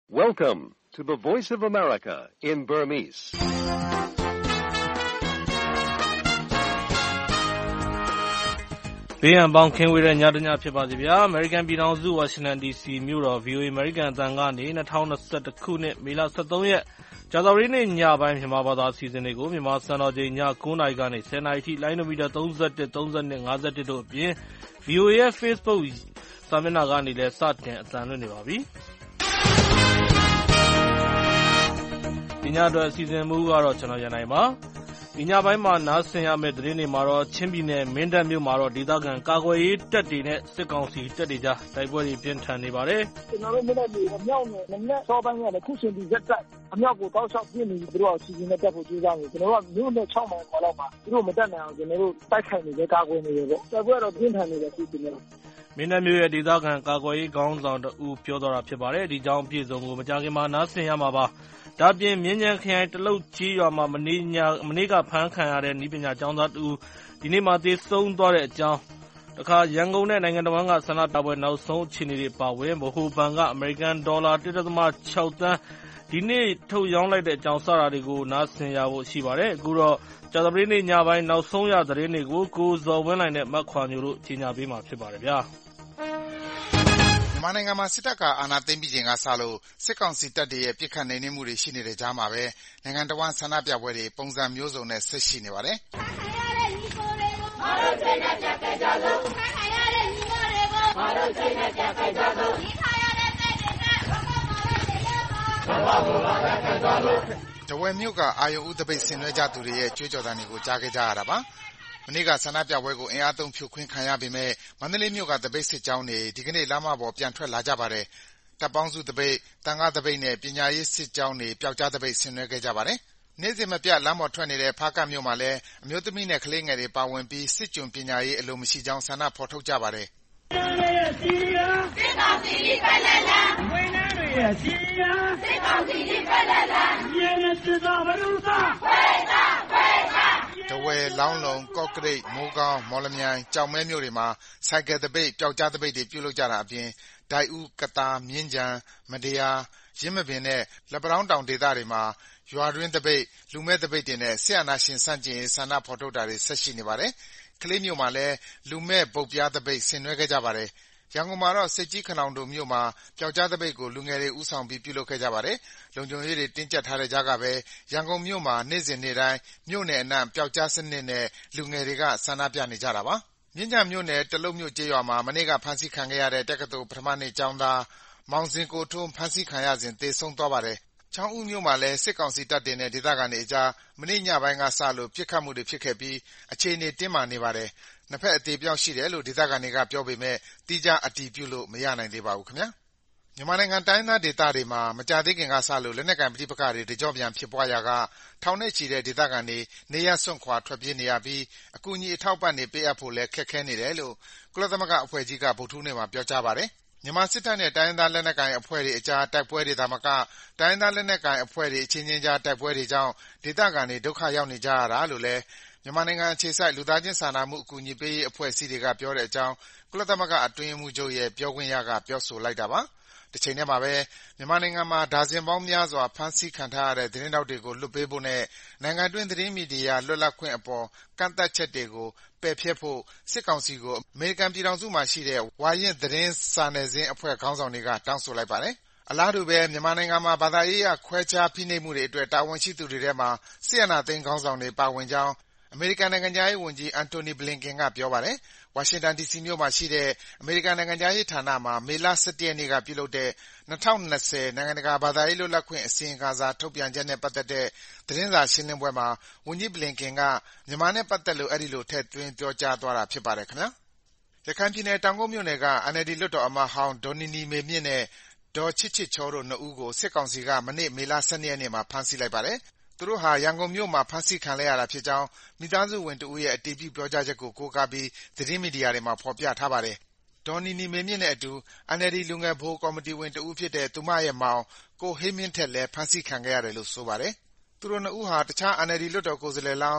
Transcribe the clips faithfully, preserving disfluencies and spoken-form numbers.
Welcome to the Voice of America in Burmese. ။ဘေးရန်ပေါင်းခင်းဝေးတဲ့ညတညဖြစ်ပါစေဗျာ။ American ပြည်ထောင်စုဝါရှင်တန် ဒီစီမြို့တော် ဗွီအိုအေ American အသံကနေ၂၀၂၁ခုနှစ်မေလ၁၃ရက်ကြာသပတေးနေ့ညပိုင်းမြန်မာဘာသာအစီအစဉ်တွေကိုမြန်မာစံတော်ချိန်ည၉နာရီကနေ၁၀နာရီထိလိုင်းနိုမီတာ၃၁ ၃၂ ၅၁တို့အပြင် ဗီအိုအေ ရဲ့ Facebook စာမျက်နှာကနေလည်းစတင်အသံလွှင့်နေပါပြီ။ဒီညအတွက်အစီအစဉ်မူကတော့ကျွန်တော်ရန်နိုင်ပါ။ဒီညပိုင်းမှာနားဆင်ရမယ့်သတင်းတွေမှာတော့ချင်းပြည်နယ်မင်းတပ်မြို့မှာတော့ဒေသခံကာကွယ်ရေးတပ်တွေနဲ့စစ်ကောင်စီတပ်တွေကြားတိုက်ပွဲတွေပြင်းထန်နေပါတယ်။ကျွန်တော်တို့မြို့နယ်တွေအမြောက်နဲ့နည်းနည်းစောပိုင်းရတယ်ခုချိန်ဒီရက်တက်အမြောက်ကိုတောက်လျှောက်ပြင်းနေပြီးသူတို့အစီအစဉ်နဲ့တက်ဖို့ကြိုးစားနေကျွန်တော်တို့ကမြို့နယ်၆မိုင်ခွာလောက်မှာသူတို့မတက်နိုင်အောင်ကျွန်တော်တို့တိုက်ခိုက်နေတယ်ကာကွယ်နေတယ်ပေါ့။တိုက်ပွဲတော့ပြင်းထန်နေတယ်ခုချိန်မှာမင်းတပ်မြို့ရဲ့ဒေသခံကာကွယ်ရေးခေါင်းဆောင်တဦးပြောသွားတာဖြစ်ပါတယ်။ဒီကြောင်းအပြည့်စုံကိုမကြာခင်မှာနားဆင်ရမှာပါ။ဒါပြင်မြင်းကြံခရိုင်တလုတ်ကြီးရွာမှာမနေ့ညမနေ့ကဖမ်းခံရတဲ့နည်းပညာကျောင်းသားတူဒီနေ့မှသေဆုံးသွားတဲ့အကြောင်းတခါရန်ကုန်နဲ့နိုင်ငံတော်ကဆန္ဒပြပွဲနောက်ဆုံးအခြေအနေတွေပါဝင်ဗဟိုဘဏ်ကအမေရိကန်ဒေါ်လာ၁.၆ သန်းဒီနေ့ထုတ်ရောင်းလိုက်တဲ့အကြောင်းစတာတွေကိုနားဆင်ရဖို့ရှိပါတယ်အခုတော့ကြာသပတေးနေ့ညပိုင်းနောက်ဆုံးရသတင်းတွေကိုကိုဇော်ဝင်းနိုင်နဲ့မတ်ခွာညိုတို့ကြီးညာပေးမှာဖြစ်ပါတယ်ဗျာမြန်မာနိုင်ငံမှာစစ်တပ်ကအာဏာသိမ်းပြီးချိန်ကစလို့စစ်ကောင်စီတပ်တွေရဲ့ပစ်ခတ်နှိမ်နင်းမှုတွေရှိနေတဲ့ကြားမှာပဲနိုင်ငံတော်ဝန်ဆန္ဒပြပွဲတွေပုံစံမျိုးစုံနဲ့ဆက်ရှိနေပါတယ်။မာတို့ချိန်နဲ့ပြတ်ခဲ့ကြလို့ခိုင်ခိုင်ရတဲ့ညီမတွေကိုမာတို့ချိန်နဲ့ပြတ်ခဲ့ကြလို့ဒီခါရတဲ့တဲ့တွေကဘာမှမလုပ်ရပါဘာမှမလုပ်ရခဲ့ကြလို့တဝဲမြို့ကအာယုံဥတပိတ်ဆင်နွှဲကြသူတွေရဲ့ကြွေးကြော်သံတွေကိုကြားခဲ့ကြရတာပါ။မနေ့ကဆန္ဒပြပွဲကိုအင်အားသုံးဖြိုခွင်းခံရပေမဲ့မန္တလေးမြို့ကတပိတ်စစ်ကြောင်းတွေဒီကနေ့လမ်းမပေါ်ပြန်ထွက်လာကြပါတယ်။တပ်ပေါင်းစုတပိတ်၊တန်ခါးတပိတ်နဲ့ပညာရေးစစ်ကြောင်းတွေပျောက်ကြားတပိတ်ဆင်နွှဲခဲ့ကြပါတယ်။နေ့စဉ်မပြတ်လမ်းပေါ်ထွက်နေတဲ့ဖားကန့်မြို့မှာလည်းအမျိုးသမီးနဲ့ကလေးငယ်တွေပါဝင်ပြီးစစ်ကျွန်ပညာရေးအလိုမရှိကြောင်းဆန္ဒဖော်ထုတ်ကြပါတယ်။စစ်ကောင်စီကြီးပဲလက်လန်းဝန်ထမ်းတွေရဲ့စီရန်စစ်ကောင်စီကြီးပဲလက်လန်းရင်းနဲ့စစ်သားဘလူသားဝေးသားဝေးသားတဝဲလောင်းလုံကော့ကရိတ်မိုးကောင်းမော်လမြိုင်ကြောင်မဲမြို့တွေမှာဆိုင်ကယ်တပိတ်ပျောက်ကြားတပိတ်တွေပြုလုပ်ကြတာအပြင်ဒိုက်ဦးကတာမြင်းကြံမတရားရင်းမပင်နဲ့လက်ပတောင်းတောင်ဒေသတွေမှာရွာတွင်းတပိတ်လူမဲ့တပိတ်တွေနဲ့ဆီယနာရှင်စန့်ကျင်ဆန္ဒဖော်ထုတ်တာတွေဆက်ရှိနေပါတယ်ကလေးမျိုးမှာလည်းလူမဲ့ပုတ်ပြားတပိတ်ဆင်နွှဲခဲ့ကြပါတယ်ရန်ကုန်မှာတော့စစ်ကြီးခနောင်တို့မြို့မှာပျောက်ကြားတပိတ်ကိုလူငယ်တွေဥဆောင်ပြီးပြုလုပ်ခဲ့ကြပါတယ်။လုံခြုံရေးတွေတင်းကျပ်ထားတဲ့ကြားကပဲရန်ကုန်မြို့မှာနေ့စဉ်နေ့တိုင်းမြို့နယ်အနှံ့ပျောက်ကြားစနစ်နဲ့လူငယ်တွေကဆန္ဒပြနေကြတာပါ။မြင်းကြံမြို့နယ်တလုတ်မြို့ကျေးရွာမှာမနေ့ကဖမ်းဆီးခံခဲ့ရတဲ့တက္ကသိုလ်ပထမနှစ်ကျောင်းသားမောင်စင်ကိုထွန်းဖမ်းဆီးခံရစဉ်သေဆုံးသွားပါတယ်။ချောင်းဦးမြို့မှာလည်းစစ်ကောင်စီတပ်တွေနဲ့ဒေသခံတွေအကြားမနေ့ညပိုင်းကစလို့ပစ်ခတ်မှုတွေဖြစ်ခဲ့ပြီးအခြေအနေတင်းမာနေပါတယ်။နှစ်ဖက်အသေအပျောက်ရှိတယ်လို့ဒေသခံတွေကပြောပေမဲ့သီးခြားအတည်ပြုလို့မရနိုင်သေးပါဘူးခင်ဗျာ။မြန်မာနိုင်ငံတိုင်းသားဒေသတွေမှာမကြာသေးခင်ကစလို့လက်နက်ကိုင်ပဋိပက္ခတွေတကြော့ပြန်ဖြစ်ပွားရာကထောင်နဲ့ချီတဲ့ဒေသခံတွေနေရပ်စွန့်ခွာထွက်ပြေးနေရပြီးအကူအညီအထောက်ပံ့တွေပေးအပ်ဖို့လည်းခက်ခဲနေတယ်လို့ကုလသမဂ္ဂအဖွဲ့ကြီးကဗုဒ္ဓဟူးနေ့မှာပြောကြားပါတယ်။မြန်မာစစ်တပ်နဲ့တိုင်းရင်းသားလက်နက်ကိုင်အဖွဲ့တွေအကြားတိုက်ပွဲတွေသာမကတိုင်းရင်းသားလက်နက်ကိုင်အဖွဲ့တွေအချင်းချင်းကြားတိုက်ပွဲတွေကြောင့်ဒေသခံတွေဒုက္ခရောက်နေကြရတာလို့လည်းမြန်မာနိုင်ငံအခြေစိုက်လူသားချင်းစာနာမှုအကူအညီပေးရေးအဖွဲ့အစည်းတွေကပြောတဲ့အကြောင်းကုလသမဂ္ဂအတွင်းရေးမှူးချုပ်ရဲ့ပြောခွင့်ရကပြောဆိုလိုက်တာပါ။တချိန်တည်းမှာပဲမြန်မာနိုင်ငံမှာဒါဇင်ပေါင်းများစွာဖမ်းဆီးခံထားရတဲ့သတင်းထောက်တွေကိုလွှတ်ပေးဖို့နဲ့နိုင်ငံတွင်းသတင်းမီဒီယာလွတ်လပ်ခွင့်အပေါ်ကန့်သတ်ချက်တွေကိုပယ်ဖျက်ဖို့စစ်ကောင်စီကိုအမေရိကန်ပြည်ထောင်စုမှာရှိတဲ့ဝါရင့်သတင်းစာနယ်ဇင်းအဖွဲ့ခေါင်းဆောင်တွေကတောင်းဆိုလိုက်ပါတယ်။အလားတူပဲမြန်မာနိုင်ငံမှာဘာသာရေးအရခွဲခြားဖိနှိပ်မှုတွေအတွက်တာဝန်ရှိသူတွေထဲမှာစစ်အာဏာသိမ်းခေါင်းဆောင်တွေပါဝင်ကြောင်းအမေရိကန်နိုင်ငံခြားရေးဝန်ကြီးအန်တိုနီဘလင်ကင်ကပြောပါတယ်။ဝါရှင်တန်ဒီစီမြို့မှာရှိတဲ့အမေရိကန်နိုင်ငံခြားရေးဌာနမှာမေလ၁၁ရက်နေ့ကပြုလုပ်တဲ့၂၀၂၀နိုင်ငံတကာဘာသာရေးလွတ်လပ်ခွင့်အစီရင်ခံစာထုတ်ပြန်ချက်နဲ့ပတ်သက်တဲ့သတင်းစာရှင်းလင်းပွဲမှာဝန်ကြီးဘလင်ကင်ကမြန်မာနဲ့ပတ်သက်လို့အဲဒီလိုထည့်သွင်းပြောကြားသွားတာဖြစ်ပါတယ်ခင်ဗျာ။ရခိုင်ပြည်နယ်တောင်ကုတ်မြို့နယ်က အန်အယ်လ်ဒီလွှတ်တော်အမတ်ဟောင်းဒေါ်နီနီမေမြင့်နဲ့ဒေါ်ချစ်ချစ်ချောတို့နှစ်ဦးကိုစစ်ကောင်စီကမနေ့မေလ၁၂ရက်နေ့မှာဖမ်းဆီးလိုက်ပါတယ်။သူတို့ဟာရန်ကုန်မြို့မှာဖမ်းဆီးခံလိုက်ရတာဖြစ်ကြောင်းမိသားစုဝင်တဦးရဲ့အတည်ပြုပြောကြားချက်ကိုကိုးကားပြီးသတင်းမီဒီယာတွေမှာဖော်ပြထားပါတယ်။ဒေါ်နီနီမေမြင့်နဲ့အတူ အန်အယ်လ်ဒီလူငယ်ဗဟိုကော်မတီဝင်တဦးဖြစ်တဲ့သူမရဲ့မောင်ကိုဟိန်းမင်းထက်လည်းဖမ်းဆီးခံခဲ့ရတယ်လို့ဆိုပါတယ်။သူတို့နှစ်ဦးဟာတခြား အန်အယ်လ်ဒီလွှတ်တော်ကိုယ်စားလှယ်လောင်း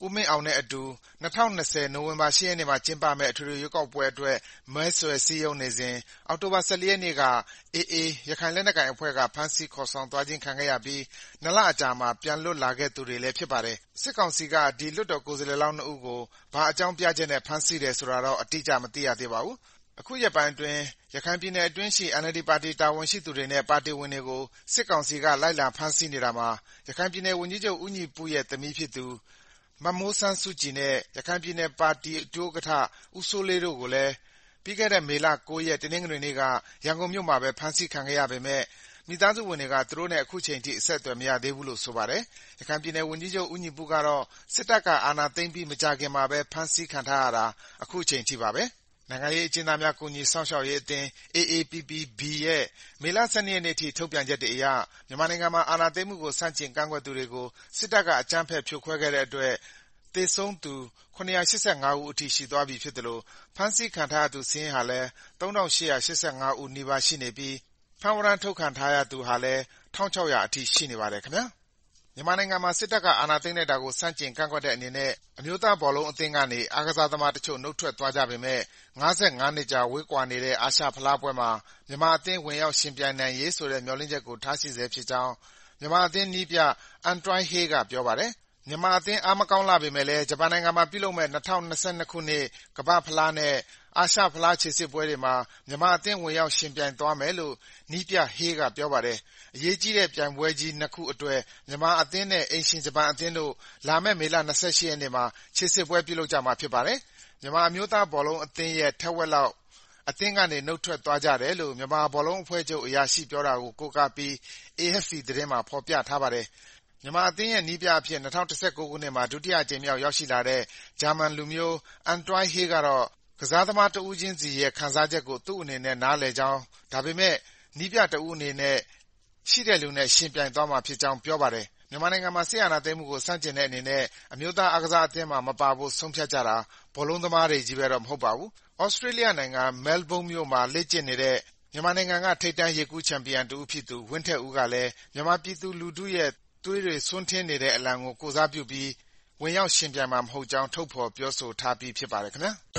ဦးမင်းအောင်နဲ့အတူ၂၀၂၀နိုဝင်ဘာ၈ရက်နေ့မှာကျင်းပမယ့်အထွေထွေရွေးကောက်ပွဲအတွက်မဲဆွယ်စည်းရုံးနေစဉ်အောက်တိုဘာ၁၄ရက်နေ့က အေအေ ရခိုင်လက်နက်ကိုင်အဖွဲ့ကဖမ်းဆီးခေါ်ဆောင်သွားခြင်းခံခဲ့ရပြီး၂လအကြာမှာပြန်လွတ်လာခဲ့သူတွေလည်းဖြစ်ပါတယ်။စစ်ကောင်စီကဒီလွှတ်တော်ကိုယ်စားလှယ်လောင်းနှစ်ဦးကိုဘာအကြောင်းပြချက်နဲ့ဖမ်းဆီးတယ်ဆိုတာတော့အတိအကျမသိရသေးပါဘူး။အခုရက်ပိုင်းအတွင်းရခိုင်ပြည်နယ်အတွင်းရှိ အန်အယ်လ်ဒီပါတီတာဝန်ရှိသူတွေနဲ့ပါတီဝင်တွေကိုစစ်ကောင်စီကလိုက်လံဖမ်းဆီးနေတာမှာရခိုင်ပြည်နယ်ဝန်ကြီးချုပ်ဦးညီပုရဲ့သမီးဖြစ်သူမမိုးစန်းစုကြည်နဲ့ရခိုင်ပြည်နယ်ပါတီဒုဥက္ကဋ္ဌဦးစိုးလေးတို့ကိုလည်းပြီးခဲ့တဲ့မေလ၉ရက်တနင်္ဂနွေနေ့ကရန်ကုန်မြို့မှာပဲဖမ်းဆီးခံခဲ့ရပေမဲ့မိသားစုဝင်တွေကသူတို့နဲ့အခုချိန်ထိအဆက်အသွယ်မရသေးဘူးလို့ဆိုပါတယ်။ရခိုင်ပြည်နယ်ဝန်ကြီးချုပ်ဦးညီပုကတော့စစ်တပ်ကအာဏာသိမ်းပြီးမကြာခင်မှာပဲဖမ်းဆီးခံထားရတာအခုချိန်ထိပါပဲ။နိုင်ငံရေးအကျဉ်းသားများကူညီစောင့်ရှောက်ရေးအသင်း အေအေပီပီဘီ ရဲ့မေလ၁၂ရက်နေ့ထိထုတ်ပြန်ချက်တွေအရမြန်မာနိုင်ငံမှာအာဏာသိမ်းမှုကိုဆန့်ကျင်ကန့်ကွက်သူတွေကိုစစ်တပ်ကအကြမ်းဖက်ဖြိုခွဲခဲ့တဲ့အတွက်သေဆုံးသူ၇၈၅ဦးအထိရှိသွားပြီဖြစ်သလိုဖမ်းဆီးခံထားရသူစာရင်းဟာလည်း၃၈၈၅ဦးနီးပါးရှိနေပြီးဖမ်းဝရမ်းထုတ်ခံထားရသူဟာလည်း၁၆၀၀အထိရှိနေပါတယ်ခင်ဗျာ။မြန်မာနိုင်ငံမှာစစ်တပ်ကအာဏာသိမ်းလိုက်တာကိုဆန့်ကျင်ကန့်ကွက်တဲ့အနေနဲ့အမျိုးသားဘောလုံးအသင်းကနေအားကစားသမားတချို့နုတ်ထွက်သွားကြပေမဲ့၅၅နှစ်ကြာဝေးကွာနေတဲ့အာရှဖလားပွဲမှာမြန်မာအသင်းဝင်ရောက်ယှဉ်ပြိုင်နိုင်ရေးဆိုတဲ့မျှော်လင့်ချက်ကိုထားရှိဆဲဖြစ်ကြောင်းမြန်မာအသင်းနည်းပြ Antoine Hey ကပြောပါတယ်။မြန်မာအသင်းအားမကောင်းလှပေမဲ့လည်းဂျပန်နိုင်ငံမှာပြုလုပ်မယ့်၂၀၂၂ခုနှစ်ကမ္ဘာ့ဖလားနဲ့အာရှဖလားခြေစစ်ပွဲတွေမှာမြန်မာအသင်းဝင်ရောက်ယှဉ်ပြိုင်သွားမယ်လို့နည်းပြ Hey ကပြောပါတယ်။အရေးကြီးတဲ့ပြိုင်ပွဲကြီးနှစ်ခုအတွက်မြန်မာအသင်းနဲ့အိမ်ရှင်ဂျပန်အသင်းတို့လာမယ့်မေလ၂၈ရက်နေ့မှာခြေစစ်ပွဲပြုလုပ်ကြမှာဖြစ်ပါတယ်။မြန်မာအမျိုးသားဘောလုံးအသင်းရဲ့ထက်ဝက်လောက်အသင်းကနေနုတ်ထွက်သွားကြတယ်လို့မြန်မာဘောလုံးအဖွဲ့ချုပ်အရာရှိပြောတာကိုကိုးကားပြီး အေအက်ဖ်ပီ သတင်းမှာဖော်ပြထားပါတယ်။မြန်မာအသင်းရဲ့နည်းပြအဖြစ်၂၀၁၉ခုနှစ်မှာဒုတိယအကြိမ်မြောက်ရောက်ရှိလာတဲ့ဂျာမန်လူမျိုး Antoine Hey ကတော့ကစားသမားတဦးချင်းစီရဲ့ခံစားချက်ကိုသူ့အနေနဲ့နားလည်ကြောင်းဒါပေမဲ့နည်းပြတဦးအနေနဲ့ရှိတဲ့လူနဲ့ယှဉ်ပြိုင်သွားမှာဖြစ်ကြောင်းပြောပါတယ်။မြန်မာနိုင်ငံမှာစစ်အာဏာသိမ်းမှုကိုဆန့်ကျင်တဲ့အနေနဲ့အမျိုးသားအားကစားအသင်းမှာမပါဖို့ဆုံးဖြတ်ကြတာဘောလုံးသမားတွေချည်းပဲတော့မဟုတ်ပါဘူး။ဩစတြေးလျနိုင်ငံမဲလ်ဘုန်းမြို့မှာလေ့ကျင့်နေတဲ့မြန်မာနိုင်ငံကထိပ်တန်းရေကူးချန်ပီယံတဦးဖြစ်သူဝင်းထက်ဦးကလည်းမြန်မာပြည်သူလူထုရဲ့သွေးတွေစွန်းထင်းနေတဲ့အလံကိုကိုယ်စားပြုပြီးဝင်ရောက်ယှဉ်ပြိုင်မှာမဟုတ်ကြောင်းထုတ်ဖော်ပြောဆိုထားပြီးဖြစ်ပါတယ်ခင်ဗျာ။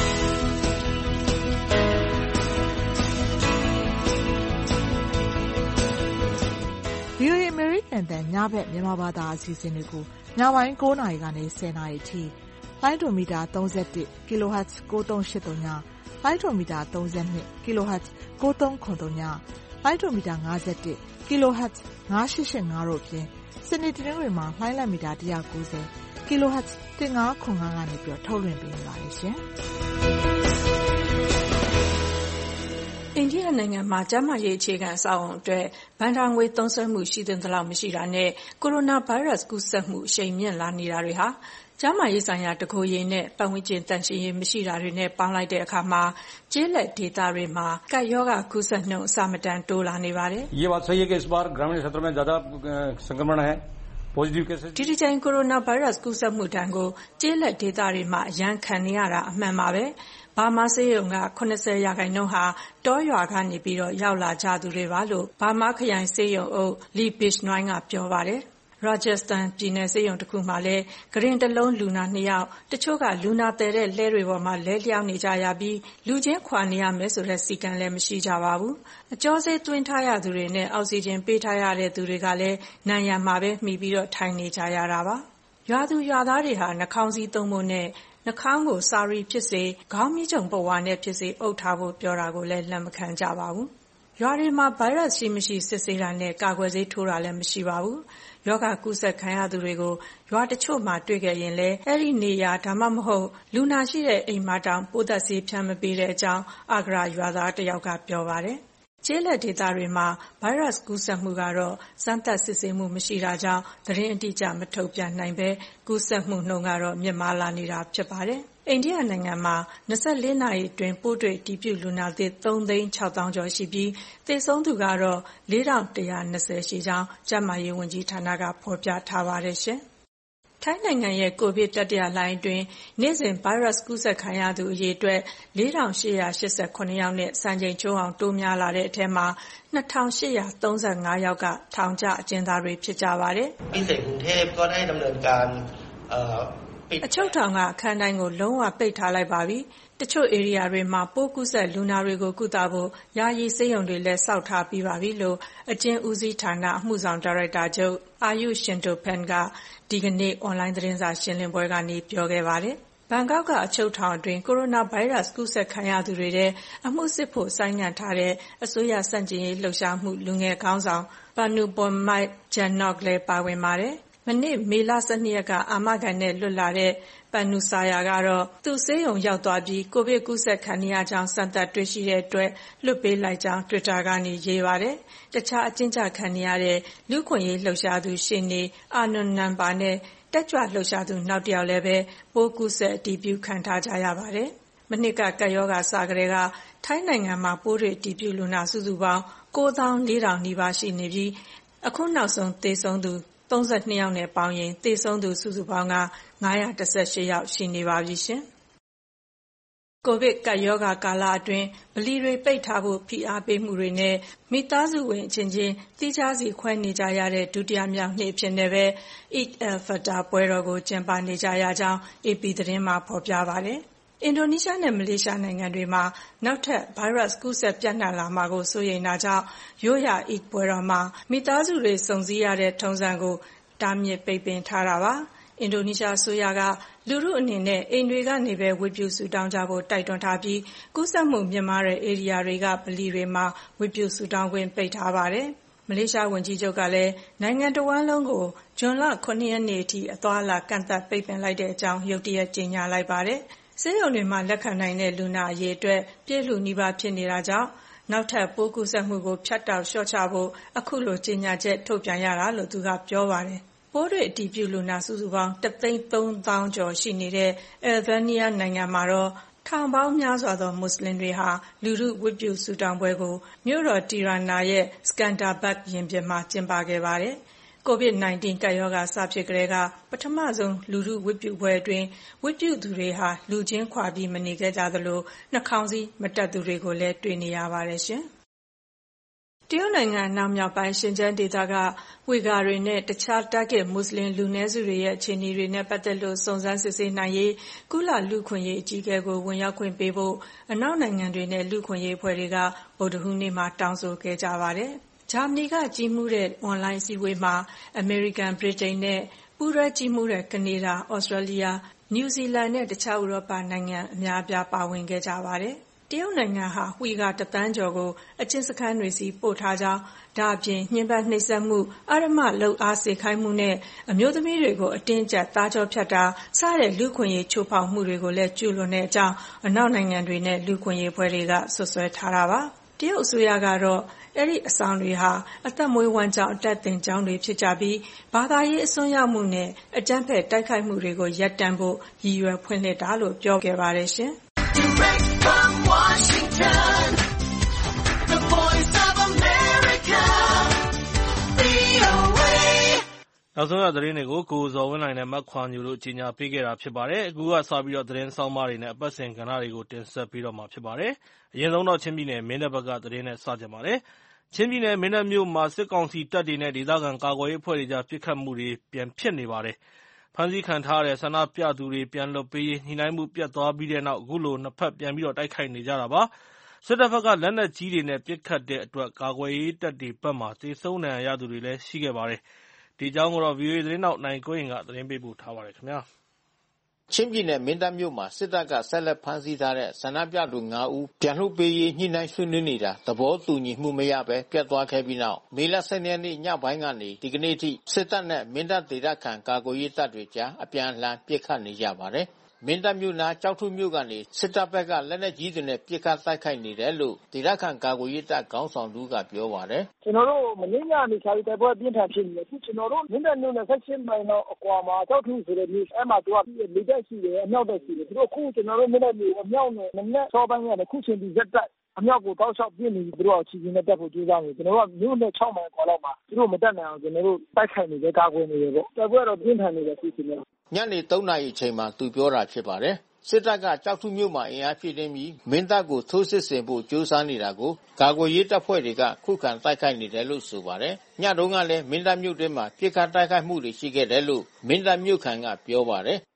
ဗွီအိုအေ American အသံညဘက်မြန်မာဘာသာအစီအစဉ်တွေကိုညပိုင်း၉နာရီကနေ၁၀နာရီအထိလိုင်းဒိုမီတာ၃၁ kHz ၉၃၈၃ညလိုင်းဒိုမီတာ၃၂ kHz ၉၃၇၃ညလိုင်းဒိုမီတာ၅၁ kHz ၅၈၈၅တို့အပြင်စနေတနင်္ဂနွေမှာလိုင်းလံမီတာ၁၉၀ kHz ၁၅၇၅ကနေပြီးထုတ်လွှင့်ပေးနေပါတယ်ရှင်။အိန္ဒိယနိုင်ငံမှာကျန်းမာရေးအခြေခံအဆောက်အအုံအတွက်ဘဏ္ဍာငွေသုံးစွဲမှုရှိသင့်သလောက်မရှိတာနဲ့ကိုရိုနာဗိုင်းရပ်စ်ကူးစက်မှုအရှိန်မြင့်လာနေတာတွေဟာကျန်းမာရေးဆိုင်ရာတကိုယ်ရည်နဲ့ပတ်ဝန်းကျင်သန့်ရှင်းရေးမရှိတာတွေနဲ့ပေါင်းလိုက်တဲ့အခါမှာကျေးလက်ဒေသတွေမှာကပ်ရောဂါကူးစက်နှုန်းအဆမတန်တိုးလာနေပါတယ်။ ये बात सही है कि इस बार ग्रामीण क्षेत्र में ज्यादा संक्रमण है पॉजिटिव केसेस ဒီဒီချိန်ကိုရိုနာဗိုင်းရပ်စ်ကူးစက်မှုတန်းကိုကျေးလက်ဒေသတွေမှာအရန်ခံနေရတာအမှန်ပါပဲ။ဘာမာဆေးရုံက၇၀ရာခိုင်နှုန်းဟာတောရွာကနေပြီးတော့ရောက်လာကြသူတွေပါလို့ဘာမာခရိုင်ဆေးရုံအုပ်လီဘစ်နွိုင်းကပြောပါတယ်။ Rajasthan ပြည်နယ်ဆေးရုံတစ်ခုမှာလည်းဂရင်တလုံးလူနာနှစ်ယောက်တချို့ကလူနာတဲတဲ့လဲတွေပေါ်မှာလဲလျောင်းနေကြရပြီးလူချင်းခွာနေရမယ်ဆိုတဲ့စီကံလည်းမရှိကြပါဘူးအကျော်ဆေးသွင်းထားရသူတွေနဲ့အောက်ဆီဂျင်ပေးထားရတဲ့သူတွေကလည်းနာရံမှာပဲမှီပြီးတော့ထိုင်နေကြရတာပါရွာသူရွာသားတွေဟာနှာခေါင်းစည်းသုံးဖို့နဲ့နှာခေါင်းကိုစာရီဖြစ်စေခေါင်းမီးကြုံပဝါနဲ့ဖြစ်စေအုပ်ထားဖို့ပြောတာကိုလည်းလက်မခံကြပါဘူးရွာတွေမှာဗိုင်းရပ်စ်ရှိမရှိစစ်ဆေးတာနဲ့ကာကွယ်ဆေးထိုးတာလည်းမရှိပါဘူးယောဂကုသခံရသူတွေကိုရွာတချို့မှာတွေ့ခဲ့ရင်လည်းအဲ့ဒီနေရာဒါမှမဟုတ်လူနာရှိတဲ့အိမ်မှာတောင်ပိုးသက်ဆေးဖြန့်မပေးတဲ့အကြောင်းအာဂရာရွာသားတယောက်ကပြောပါတယ်ကျေးလက်ဒေသတွေမှာဗိုင်းရပ်စ်ကူးစက်မှုကတော့စမ်းသပ်စစ်ဆေးမှုမရှိတာကြောင့်သတင်းအတိအကျမထုတ်ပြန်နိုင်ပဲကူးစက်မှုနှုန်းကတော့မြင့်မားလာနေတာဖြစ်ပါတယ်။အိန္ဒိယနိုင်ငံမှာ၂၄နာရီအတွင်းပိုးတွေ့အတည်ပြုလူနာသစ်၃သိန်း၆သောင်းကျော်ရှိပြီးသေဆုံးသူကတော့၄ထောင်၁၂၀ရှိကြောင်းကျန်းမာရေးဝန်ကြီးဌာနကဖော်ပြထားပါတယ်ရှင်။ထိုင်းနိုင်ငံရဲ့ကိုဗစ်တတိယလှိုင်းအတွင်းနေ့စဉ်ဗိုင်းရပ်စ်ကူးစက်ခံရသူအရေအတွက်၄ထောင်၈ရာ၈၇ယောက်နဲ့စံချိန်ချိုးအောင်တိုးများလာတဲ့အထက်မှာ၂ထောင်၈ရာ၃၅ယောက်ကထောင်ကျအကျဉ်းသားတွေဖြစ်ကြပါတယ်။พิเศษกรุงเทพก็ได้ดำเนินการเอ่อအချုပ်ထောင်ကအခန်းတိုင်းကိုလုံးဝပိတ်ထားလိုက်ပါပြီ။တချို့ဧရိယာတွေမှာပိုးကူးစက်လူနာတွေကိုကုသဖို့ယာယီဆေးရုံတွေလည်းဆောက်ထားပြီးပါပြီလို့အကျဉ်းဦးစီးဌာနအမှုဆောင်ဒါရိုက်တာချုပ်အာယုရှင်တိုဖန်ကဒီကနေ့အွန်လိုင်းသတင်းစာရှင်းလင်းပွဲကနေပြောခဲ့ပါတယ်။ဘန်ကောက်ကအချုပ်ထောင်အတွင်းကိုရိုနာဗိုင်းရပ်စ်ကူးစက်ခံရသူတွေထဲအမှုစစ်ဖို့ဆိုင်းငံ့ထားတဲ့အစိုးရစန့်ကျင်ရေးလှုပ်ရှားမှုလူငယ်ခေါင်းဆောင်ပါနူပွန်မိုက်ဂျန်နော့လည်းပါဝင်ပါတယ်။မနေ့မေလ၁၂ရက်ကအာမခံနဲ့လွတ်လာတဲ့ပန်နူဆာယာကတော့သူဆေးရုံရောက်သွားပြီးကိုဗစ်ကူးစက်ခံရကြောင်းစမ်းသပ်တွေ့ရှိတဲ့အတွက်လွတ်ပေးလိုက်ကြောင်း Twitter ကနေရေးပါတယ်။တခြားအကျဉ်းချခံနေရတဲ့လူခွင့်ရေးလှုပ်ရှားသူရှေ့နေအာနွန်နမ်ပါနဲ့တက်ကြွလှုပ်ရှားသူနောက်တစ်ယောက်လည်းပဲပိုးကူးစက်အတည်ပြုခံထားကြရပါတယ်။မနှစ်ကကပ်ရောဂါစကတည်းကထိုင်းနိုင်ငံမှာပိုးတွေအတည်ပြုလူနာစုစုပေါင်းကိုးသောင်းလေးထောင်နီးပါးရှိနေပြီးအခုနောက်ဆုံးသေဆုံးသူသုံးဆယ့်နှစ်ယောက်နဲ့ပေါင်းရင်သေဆုံးသူစုစုပေါင်းကငါးရာတစ်ဆယ့်ရှစ်ယောက်ရှိနေပါပြီရှင်။ကိုဗစ်ကပ်ရောဂါကာလအတွင်းဗလီတွေပိတ်ထားဖို့ဖိအားပေးမှုတွေနဲ့မိသားစုဝင်အချင်းချင်းသီးခြားစီခွဲနေကြရတဲ့ဒုတိယမြောက်နေ့အဖြစ်နဲ့ပဲ Eid al-Fitr ပွဲတော်ကိုကျင်းပနေကြရကြောင်း အေပီ သတင်းမှာဖော်ပြပါတယ်။အင်ဒိုနီးရှားနဲ့မလေးရှားနိုင်ငံတွေမှာနောက်ထပ်ဗိုင်းရပ်စ်ကူးစက်ပြန့်နှံ့လာမှာကိုစိုးရိမ်တာကြောင့်ရိုးရာ Eid ပွဲတော်မှာမိသားစုတွေစုံစည်းရတဲ့ထုံးစံကိုတားမြစ်ပိတ်ပင်ထားတာပါ။အင်ဒိုနီးရှားအစိုးရကလူထုအနေနဲ့အိမ်တွေကနေပဲဝတ်ပြုဆုတောင်းကြဖို့တိုက်တွန်းထားပြီးကူးစက်မှုမြင့်မားတဲ့ဧရိယာတွေကဗလီတွေမှာဝတ်ပြုဆုတောင်းခွင့်ပိတ်ထားပါတယ်။မလေးရှားဝန်ကြီးချုပ်ကလည်းနိုင်ငံတော်ဝန်လုံးကိုဇွန်လခုနှစ်ရက်နေ့အထိအသွားအလာကန့်သတ်ပိတ်ပင်လိုက်တဲ့အကြောင်းရုတ်တရက်ကြေညာလိုက်ပါတယ်။ဆေးရုံတွေမှာလက်ခံနိုင်တဲ့လူနာအရေအတွက်ပြည့်လူနီးပါးဖြစ်နေတာကြောင့်နောက်ထပ်ပိုးကူးစက်မှုကိုဖြတ်တောက်လျှော့ချဖို့အခုလိုကြေညာချက်ထုတ်ပြန်ရတာလို့သူကပြောပါတယ်။ပိုးတွေအတည်ပြုလူနာစုစုပေါင်းတစ်သိန်းသုံးသောင်းကျော်ရှိနေတဲ့ Albania နိုင်ငံမှာတော့ထောင်ပေါင်းများစွာသောမွတ်စလင်တွေဟာလူထုဝတ်ပြုဆုတောင်းပွဲကိုမြို့တော်တီရာနာရဲ့စကန်ဒါဘတ်ရင်ပြင်မှာကျင်းပခဲ့ပါတယ်။ ကိုဗစ် ၁၉ ကပ်ရောဂါစဖြစ်ကတည်းကပထမဆုံးလူထုဝတ်ပြုပွဲအတွင်းဝတ်ပြုသူတွေဟာလူချင်းခွာပြီးမနေခဲ့ကြသလိုနှာခေါင်းစည်းမတပ်သူတွေကိုလည်းတွေ့နေရပါတယ်ရှင်။တရုတ်နိုင်ငံအနောက်မြောက်ပိုင်းရှင်ကျန်းဒေသကဝီဂါတွေနဲ့တခြားတာဂစ်မွတ်စလင်လူနည်းစုတွေရဲ့အခြေအနေတွေနဲ့ပတ်သက်လို့စုံစမ်းစစ်ဆေးနိုင်ရေးကုလလူ့အခွင့်အရေးအကြီးအကဲကိုဝင်ရောက်ခွင့်ပေးဖို့အနောက်နိုင်ငံတွေနဲ့လူ့အခွင့်အရေးအဖွဲ့တွေကဗုဒ္ဓဟူးနေ့မှာတောင်းဆိုခဲ့ကြပါတယ်။ဂျာမနီကကြီးမှုတဲ့အွန်လိုင်းအစည်းအဝေးမှာအမေရိကန်၊ဗြိတိန်နဲ့ပူးတွဲကြီးမှုတဲ့ကနေဒါ၊ဩစတြေးလျ၊နယူးဇီလန်နဲ့တခြားဥရောပနိုင်ငံအများအပြားပါဝင်ခဲ့ကြပါတယ်။တရုတ်နိုင်ငံဟာဝီဂါတစ်သန်းကျော်ကိုအကျဉ်းစခန်းတွေစီပို့ထားကြောင်းဒါအပြင်ညှဉ်းပန်းနှိပ်စက်မှုအဓမ္မလုပ်အားစေခိုင်းမှုနဲ့အမျိုးသမီးတွေကိုအတင်းကျပ်သားကြောဖြတ်တာစတဲ့လူ့အခွင့်အရေးချိုးဖောက်မှုတွေကိုလည်းကျူးလွန်တဲ့အကြောင်းအနောက်နိုင်ငံတွေနဲ့လူ့အခွင့်အရေးအဖွဲ့တွေကဆွဆွဲထားတာပါ။တရုတ်အစိုးရကတော့အဲ့ဒီအဆောင်တွေဟာအသက်မွေးဝမ်းကြောင်းအတက်တင်ကျောင်းတွေဖြစ်ကြပြီးဘာသာရေးအစွန်းရောက်မှုနဲ့အကြမ်းဖက်တိုက်ခိုက်မှုတွေကိုရပ်တန့်ဖို့ရည်ရွယ်ဖွင့်လှစ်တာလို့ပြောခဲ့ပါတယ်ရှင်။ From Washington, the voice of America,ဗွီအိုအေနောက်ဆုံးရသတင်းတွေကိုကိုဇော်ဝင်းလှိုင်နဲ့မခွာညိုတို့ကြီးညာပေးခဲ့တာဖြစ်ပါတယ်။အခုကစပြီးတော့သတင်းဆောင်းပါးတွေနဲ့အပတ်စဉ်ကဏ္ဍတွေကိုတင်ဆက်ပေးတော့မှာဖြစ်ပါတယ်။အရင်ဆုံးတော့ချင်းပြည်နယ်မင်းတပ်ဘက်ကသတင်းနဲ့စကြပါတယ်။ချင်းပြည်နယ်မင်းတပ်မြို့မှာစစ်ကောင်စီတပ်တွေနဲ့ဒေသခံကာကွယ်ရေးအဖွဲ့တွေကြားပစ်ခတ်မှုတွေပြန်ဖြစ်နေပါတယ်။ဖမ်းဆီးခံထားရတဲ့ဆန္ဒပြသူတွေပြန်လွှတ်ပေးရေးညှိနှိုင်းမှုပျက်သွားပြီးတဲ့နောက်အခုလိုနှစ်ဖက်ပြန်ပြီးတော့တိုက်ခိုက်နေကြတာပါ။စစ်တပ်ဘက်ကလက်နက်ကြီးတွေနဲ့ပစ်ခတ်တဲ့အတွက်ကာကွယ်ရေးတပ်တွေဘက်မှာသေဆုံးဒဏ်ရာရသူတွေလည်းရှိခဲ့ပါတယ်။ဒီအကြောင်းကိုတော့ဗွီအိုအေသတင်းထောက်နိုင်ကွန်းအိန်ကသတင်းပေးပို့ထားပါတယ်ခင်ဗျာ။ချင်းပြည်နယ်မင်းတပ်မြို့မှာစစ်တပ်ကဆက်လက်ဖမ်းဆီးထားတဲ့ဆန္ဒပြသူငါးဦးပြန်လွှတ်ပေးရေးညှိနှိုင်းဆွေးနွေးနေတာသဘောတူညီမှုမရဘဲပြတ်သွားခဲ့ပြီးနောက်မေလ ၁၂ ရက်နေ့ညပိုင်းကနေဒီကနေ့ထိစစ်တပ်နဲ့မင်းတပ်ဒေသခံကာကွယ်ရေးတပ်တွေကြားအပြန်အလှန်ပစ်ခတ်နေကြပါတယ်။မင်းတပ်မြို့နားကျောက်ထုမြို့ကနေစစ်တပ်ဘက်ကလက်နက်ကြီးတွေနဲ့ပစ်ခတ်တိုက်ခိုက်နေတယ်လို့ဒေသခံကာကွယ်ရေးတပ်ခေါင်းဆောင်သူကပြောပါတယ်။ကျွန်တော်တို့မင်းညနေခြားတိုက်ပွဲပြင်းထန်ဖြစ်နေတယ်။အခုကျွန်တော်တို့မင်းတပ်မြို့နဲ့ဆက်ရှင်းမိုင်တော့အကွာမှာကျောက်ထုဆိုတဲ့မြို့အဲမှာသူကလေတက်ရှိတယ်အမြောက်တက်ရှိတယ်။သူတို့အခုကျွန်တော်တို့မင်းတပ်မြို့အမြောက်နဲ့နည်းနည်းစောပိုင်းကနေခုချိန်ဒီရက်တက်အမြောက်ကိုတောက်လျှောက်ပြင်းနေပြီးသူတို့အချီချင်းနဲ့တက်ဖို့ကြိုးစားနေကျွန်တော်တို့ကမြို့နဲ့၆မိုင်ခွာလောက်မှာသူတို့မတက်နိုင်အောင်ကျွန်တော်တို့တိုက်ခိုက်နေတယ်ကာကွယ်နေတယ်ပေါ့တိုက်ပွဲတော့ပြင်းထန်နေတယ်အခုချိန်မှာညနေသုံးနာရီအချိန်မှာသူပြောတာဖြစ်ပါတယ်စစ်တပ်ကကြောက်ထုမြို့မှာအင်အားဖြည့်တင်းပြီးမင်းတပ်ကိုထိုးစစ်ဆင်ဖို့ကြိုးစားနေတာကိုကာကွယ်ရေးတပ်ဖွဲ့တွေကခုခံတိုက်ခိုက်နေတယ်လို့ဆိုပါတယ်။ညတုန်းကလည်းမင်းတပ်မြို့တွင်းမှာပြစ်ခတ်တိုက်ခိုက်မှုတွေရှိခဲ့တယ်လို့မင်းတပ်မြို့ခံကပြောပါတယ်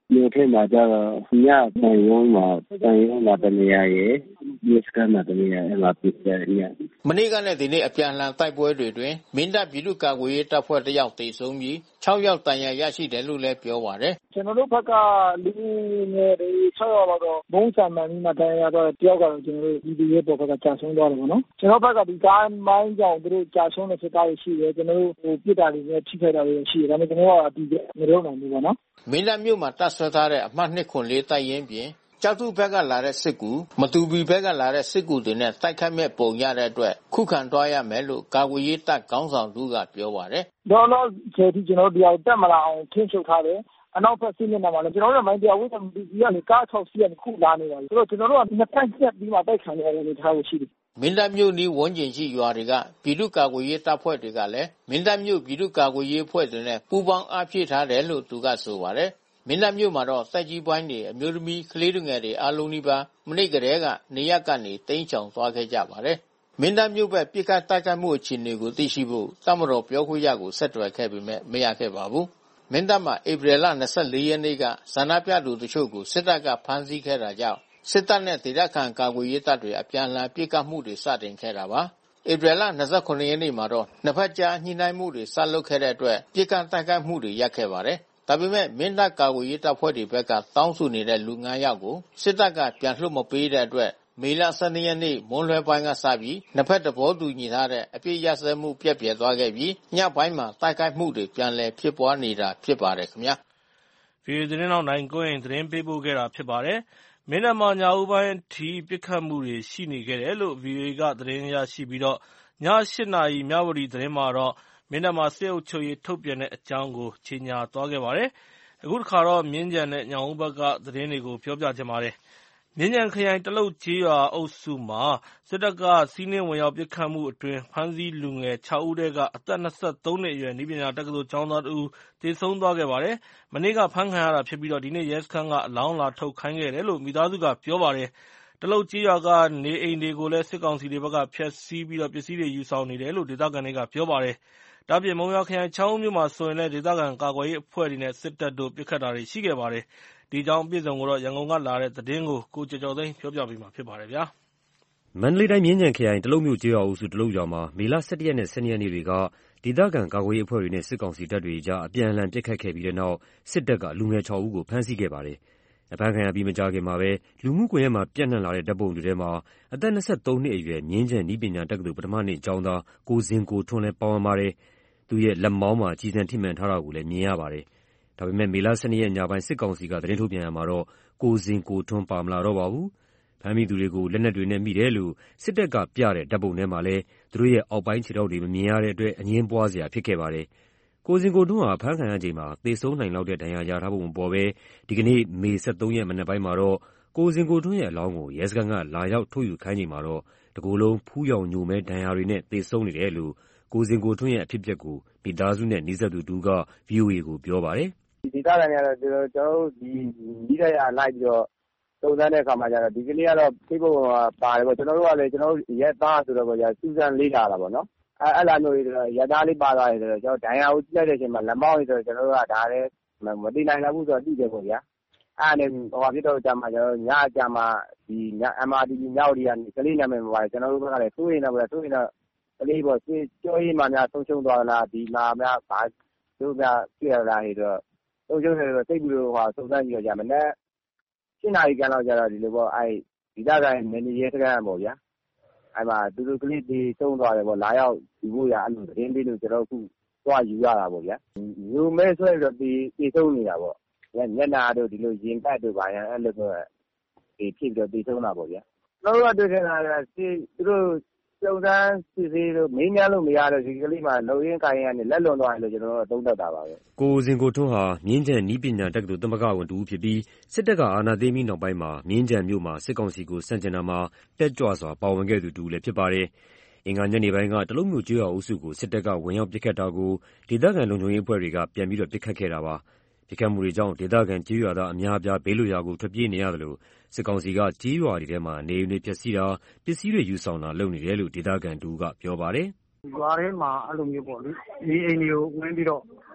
မြို့ထဲမှာကျတော့ညတန်ရုံးမှာတန်ရုံးမှာတနေရာရဲ့မြေစကန်မှာတနေရာအဲ့မှာပြစ်တယ်ညမနေ့ကနဲ့ဒီနေ့အပြန်အလှန်တိုက်ပွဲတွေတွင်မင်းတပ်ပြည်သူ့ကာကွယ်ရေးတပ်ဖွဲ့တစ်ယောက်သေဆုံးပြီးခြောက်ယောက်တန်ရာရရှိတယ်လို့လည်းပြောပါတယ်ကျွန်တော်တို့ဘက်ကလူငယ်တွေခြောက်ယောက်တော့ဘုံစံမှန်ပြီးမှတန်ရာတော့တယောက်ကတော့ကျွန်တော်တို့ဒီဒီရဲ့ပေါ်ဘက်ကကြာဆုံးသွားတယ်ပေါ့နော်ကျွန်တော်ဘက်ကဒီကားမိုင်းကြောင့်သူတို့ကြာဆုံးတဲ့စစ်သားတွေရှိတယ်ကျွန်တော်တို့ဟိုပြစ်တာတွေနဲ့ထိခိုက်တာတွေရှိတယ်ဒါပေမဲ့ကျွန်တော်ကအတီးမရုံနိုင်ဘူးပေါ့နော်မင်းတပ်မြို့မှာတပ်ဆွဲထားတဲ့အမှတ်နှစ်ခွန်လေးတိုက်ရင်ပြင်ကျောက်ထုဘက်ကလာတဲ့စစ်ကူမတူပီဘက်ကလာတဲ့စစ်ကူတွေနဲ့တိုက်ခတ်မဲ့ပုံရတဲ့အတွက်ခုခံတွားရမယ်လို့ကာကွယ်ရေးတပ်ခေါင်းဆောင်သူကပြောပါတယ်တော့တော့ကျေတီကျွန်တော်တို့ဒီအောင်တက်မလာအောင်ထင်းချုပ်ထားတယ်အနောက်ဘက်စစ်မျက်နှာမှာလည်းကျွန်တော်တို့မိုင်းတရားဝိသမီဒီကနေကား၆စီးကနေခုလာနေပါပြီဆိုတော့ကျွန်တော်တို့ကနှစ်ပတ်ဆက်ပြီးမှတိုက်ခံရတဲ့အနေထားကိုရှိတယ်မင်းတပ်မြို့နီးဝန်းကျင်ရှိရွာတွေကပြည်သူ့ကာကွယ်ရေးတပ်ဖွဲ့တွေကလည်းမင်းတပ်မြို့ပြည်သူ့ကာကွယ်ရေးအဖွဲ့တွေနဲ့ပူးပေါင်းအားဖြည့်ထားတယ်လို့သူကဆိုပါတယ်မင်းတပ်မြို့မှာတော့တိုက်ကြီးပိုင်းတွေအမျိုးသမီးကလေးတွေငယ်တွေအားလုံးနီးပါးမနေ့ကတည်းကနေရက်ကနေတိမ်းချောင်သွားခဲ့ကြပါတယ်မင်းတပ်မြို့ဘက်ပြစ်ခတ်တိုက်ခိုက်မှုအခြေအနေကိုသိရှိဖို့တပ်မတော်ပြောခွင့်ရကိုဆက်သွယ်ခဲ့ပေမဲ့မရခဲ့ပါဘူးမင်းတပ်မှာဧပြီလ၂၄ရက်နေ့ကဇန္နာပြသူတချို့ကိုစစ်တပ်ကဖမ်းဆီးခဲ့တာကြောင့်စစ်တပ်နဲ့ဒေသခံကာကွယ်ရေးတပ်တွေအပြန်အလှန်ပစ်ခတ်မှုတွေစတင်ခဲ့တာပါဧပြီလ၂၇ရက်နေ့မှာတော့နှစ်ဖက်ကြားညှိနှိုင်းမှုတွေဆက်လုပ်ခဲ့တဲ့အတွက်ပစ်ခတ်တိုက်ခိုက်မှုတွေရပ်ခဲ့ပါတယ်ဒါပေမဲ့မင်းတပ်ကာကွယ်ရေးတပ်ဖွဲ့တွေဘက်ကတောင်းဆိုနေတဲ့လူငါးယောက်ကိုစစ်တပ်ကပြန်လွှတ်မပေးတဲ့အတွက်မေလ၁၂ရက်နေ့မွန်းလွဲပိုင်းကစပြီးနှစ်ဖက်သဘောတူညီထားတဲ့အပြစ်ရစဲမှုပြက်ပြယ်သွားခဲ့ပြီးညပိုင်းမှာတိုက်ခိုက်မှုတွေပြန်လည်ဖြစ်ပွားနေတာဖြစ်ပါတယ်ခင်ဗျာဗီဒီယိုသတင်းတော့နိုင်ကိုရင်သတင်းပေးပို့ခဲ့တာဖြစ်ပါတယ်မင်းတပ်မှာညဦးပိုင်းအထိပစ်ခတ်မှုတွေရှိနေခဲ့တယ်လို့ ဗီအိုအေ ကသတင်းရရှိပြီးတော့ည၈နာရီမြဝတီသတင်းမှာတော့မင်းတပ်မှာစစ်အုပ်ချုပ်ရေးထုတ်ပြန်တဲ့အကြောင်းကိုကြေညာသွားခဲ့ပါတယ်။အခုတစ်ခါတော့မြင်းခြံနဲ့ညောင်ဦးဘက်ကသတင်းတွေကိုပြောပြချင်ပါတယ်။မြင်းခြံခရိုင်တလုတ်ကျေးရွာအုပ်စုမှာစစ်တပ်ကစီးနင်းဝင်ရောက်ပစ်ခတ်မှုအတွင်းဖမ်းဆီးလူငယ်၆ဦးထဲကအသက်၂၃နှစ်အရွယ်နည်းပညာတက္ကသိုလ်ကျောင်းသားတဦးသေဆုံးသွားခဲ့ပါတယ်။မနေ့ကဖမ်းခံရတာဖြစ်ပြီးဒီနေ့ရဲစခန်းကအလောင်းလာထုတ်ခိုင်းခဲ့တယ်လို့မိသားစုကပြောပါတယ်။တလုတ်ကျေးရွာကနေအိမ်တွေကိုလည်းစစ်ကောင်စီတွေဘက်ကဖျက်ဆီးပြီးပစ္စည်းတွေယူဆောင်နေတယ်လို့ဒေသခံတွေကပြောပါတယ်။ဒါ့အပြင်မုံရွာခရိုင်ချောင်းဦးမြို့မှာဆိုရင်လည်းဒေသခံကာကွယ်ရေးအဖွဲ့တွေနဲ့စစ်တပ်တို့ပစ်ခတ်တာတွေရှိခဲ့ပါတယ်။ဒီအကြောင်းအပြည့်အစုံကိုရန်ကုန်ကလာတဲ့သတင်းကိုကိုကျော်ကျော်သိန်းပြောပြပေးမှာဖြစ်ပါတယ်။မန္တလေးတိုင်းမြင်းခြံခရိုင်တလုတ်မြို့ကျေးရွာအုပ်စုတလုတ်ရွာမှာမေလ၁၁ရက်နဲ့၁၂ရက်နေ့တွေကဒေသခံကာကွယ်ရေးအဖွဲ့တွေနဲ့စစ်ကောင်စီတပ်တွေအကြားအပြန်အလှန်ပစ်ခတ်ခဲ့ပြီးတဲ့နောက်စစ်တပ်ကလူငယ်၆ဦးကိုဖမ်းဆီးခဲ့ပါတယ်။အဖမ်းခံရပြီးမကြာခင်မှာပဲလူမှုကွန်ရက်မှာပြန့်နှံ့လာတဲ့ဓာတ်ပုံတွေထဲမှာအသက်၂၃နှစ်အရွယ်မြင်းခြံနည်းပညာတက္ကသိုလ်ပထမနှစ်ကျောင်းသားကိုဇင်ကိုထွန်းလည်းပါဝင်ပါတယ်။သူ့ရဲ့လက်မောင်းမှာကျည်ဆံထိမှန်ထားတာကိုလည်းမြင်ရပါတယ်။ဒါပေမဲ့မေလ၁၂ရက်ညပိုင်းစစ်ကောင်စီကသတင်းထုတ်ပြန်ရာမှာတော့ကိုဇင်ကိုထွန်းပါမလာတော့ပါဘူး။ဖမ်းမိသူတွေကိုလက်နက်တွေနဲ့မိတယ်လို့စစ်တပ်ကပြတဲ့ဓာတ်ပုံထဲမှာလည်းသူတို့ရဲ့အောက်ပိုင်းခြေထောက်တွေမမြင်ရတဲ့အတွက်အငြင်းပွားစရာဖြစ်ခဲ့ပါတယ်။ကိုဇင်ကိုထွန်းဟာဖမ်းခံရချိန်မှာသေဆုံးနိုင်လောက်တဲ့ဒဏ်ရာရထားဖို့မပေါ်ဘဲဒီကနေ့မေ၁၃ရက်မနက်ပိုင်းမှာတော့ကိုဇင်ကိုထွန်းရဲ့အလောင်းကိုရဲစခန်းကလာရောက်ထုတ်ယူခိုင်းချိန်မှာတော့တကိုယ်လုံးဖူးယောင်ညိုမဲဒဏ်ရာတွေနဲ့သေဆုံးနေတယ်လို့ကိုဇင်ကိုထွန်းရဲ့အဖြစ်အပျက်ကိုမိသားစုနဲ့နီးစပ်သူတဦးက ဗွီအိုအေကိုပြောပါတယ်။ဒီဒေသခံတွေကတော့ကျွန်တော်တို့ဒီမိရရလိုက်ပြီးတော့စုံစမ်းတဲ့အခါမှာကျတော့ဒီကနေ့ကတော့ဖိတ်ဖို့ပါတယ်ပေါ့ကျွန်တော်တို့ကလည်းကျွန်တော်တို့ရက်သားဆိုတော့ပေါ့ကြာစူးစမ်းလေးလာတာပေါ့နော်အဲအဲ့လိုမျိုးရက်သားလေးပါသွားတယ်ဆိုတော့ကျွန်တော်ဒိုင်ယာကိုကြည့်လိုက်တဲ့အချိန်မှာလက်မောင်းလေးဆိုတော့ကျွန်တော်တို့ကဒါလည်းမတိနိုင်ဘူးဆိုတော့သိတယ်ပေါ့ဗျာအဲ့နဲ့ဟိုဖြစ်တော့ကြာမှာကျွန်တော်ညအကြာမှာဒီည အမ် အာร์ တီ ဗီ မြောက်ဒီကနေကလေးနာမည်မှာပါတယ်ကျွန်တော်တို့ကလည်းစိုးရင်တော့ဗျာစိုးရင်တော့ကလေးပေါ့ကြောရေးမှများဆုံးရှုံးသွားလားဒီမှာများဘာတို့များပြရလာဟိတော့ဆုံးရှုံးတယ်ဆိုတော့စိတ်ကူလို့ဟောစုံစမ်းကြည့်တော့ကြာမနဲ့ရှင်းနာရီကန်တော့ကြာတော့ဒီလိုပေါ့အဲ့ဒီသားတိုင်းမင်းကြီးရဲစကန်ပေါ့ဗျာအဲ့မှာသူတို့ကလေးဒီတုံးသွားတယ်ပေါ့လာရောက်ယူဖို့ရအဲ့လိုသတင်းလေးလို့ကျွန်တော်အခုသွားယူရတာပေါ့ဗျာယူမဲဆွဲတော့ဒီပြေဆုံးနေတာပေါ့ညနာတို့ဒီလိုရင်ပတ်တို့ပါရအဲ့လိုတော့ဒီဖြစ်တော့ပြေဆုံးတာပေါ့ဗျာကျွန်တော်တို့တွေ့ခဲ့တာကစီသူတို့စုံစမ်းစစ်ဆေးလို့မင်းများလို့မရတော့ဒီကလေးမှလုံရင်းကိုင်းရနေလက်လွန်သွားတယ်လို့ကျွန်တော်တို့သုံးသပ်တာပါပဲကိုဇင်ကိုထွန်းဟာမြင်းခြံနည်းပညာတက္ကသိုလ်သမဂ္ဂဝင်တူဖြစ်ပြီးစစ်တပ်ကအာဏာသိမ်းပြီးနောက်ပိုင်းမှာမြင်းခြံမြို့မှာစစ်ကောင်စီကိုဆန့်ကျင်တာမှာတက်ကြွစွာပါဝင်ခဲ့သူတူလည်းဖြစ်ပါတယ်အင်္ဂါညနေပိုင်းကတလုံးမြို့ကျေးရွာအုပ်စုကိုစစ်တပ်ကဝင်ရောက်ပစ်ခတ်တာကိုဒေသခံလုံခြုံရေးအဖွဲ့တွေကပြန်ပြီးတော့ပစ်ခတ်ခဲ့တာပါပစ်ခတ်မှုတွေကြောင့်ဒေသခံကျေးရွာသားအများအပြားဘေးလွတ်ရာကိုထွက်ပြေးနေရတယ်လို့စစ်ကောင်စီကကျေးရွာတွေထဲမှာနေအိမ်တွေဖျက်ဆီးတာပစ္စည်းတွေယူဆောင်တာလုပ်နေတယ်လို့ဒေသခံတူကပြောပါတယ်ရွာထဲမှာအဲ့လိုမျိုးပေါ့လေဒီအိမ်တွေကိုဝင်ပြီးတော့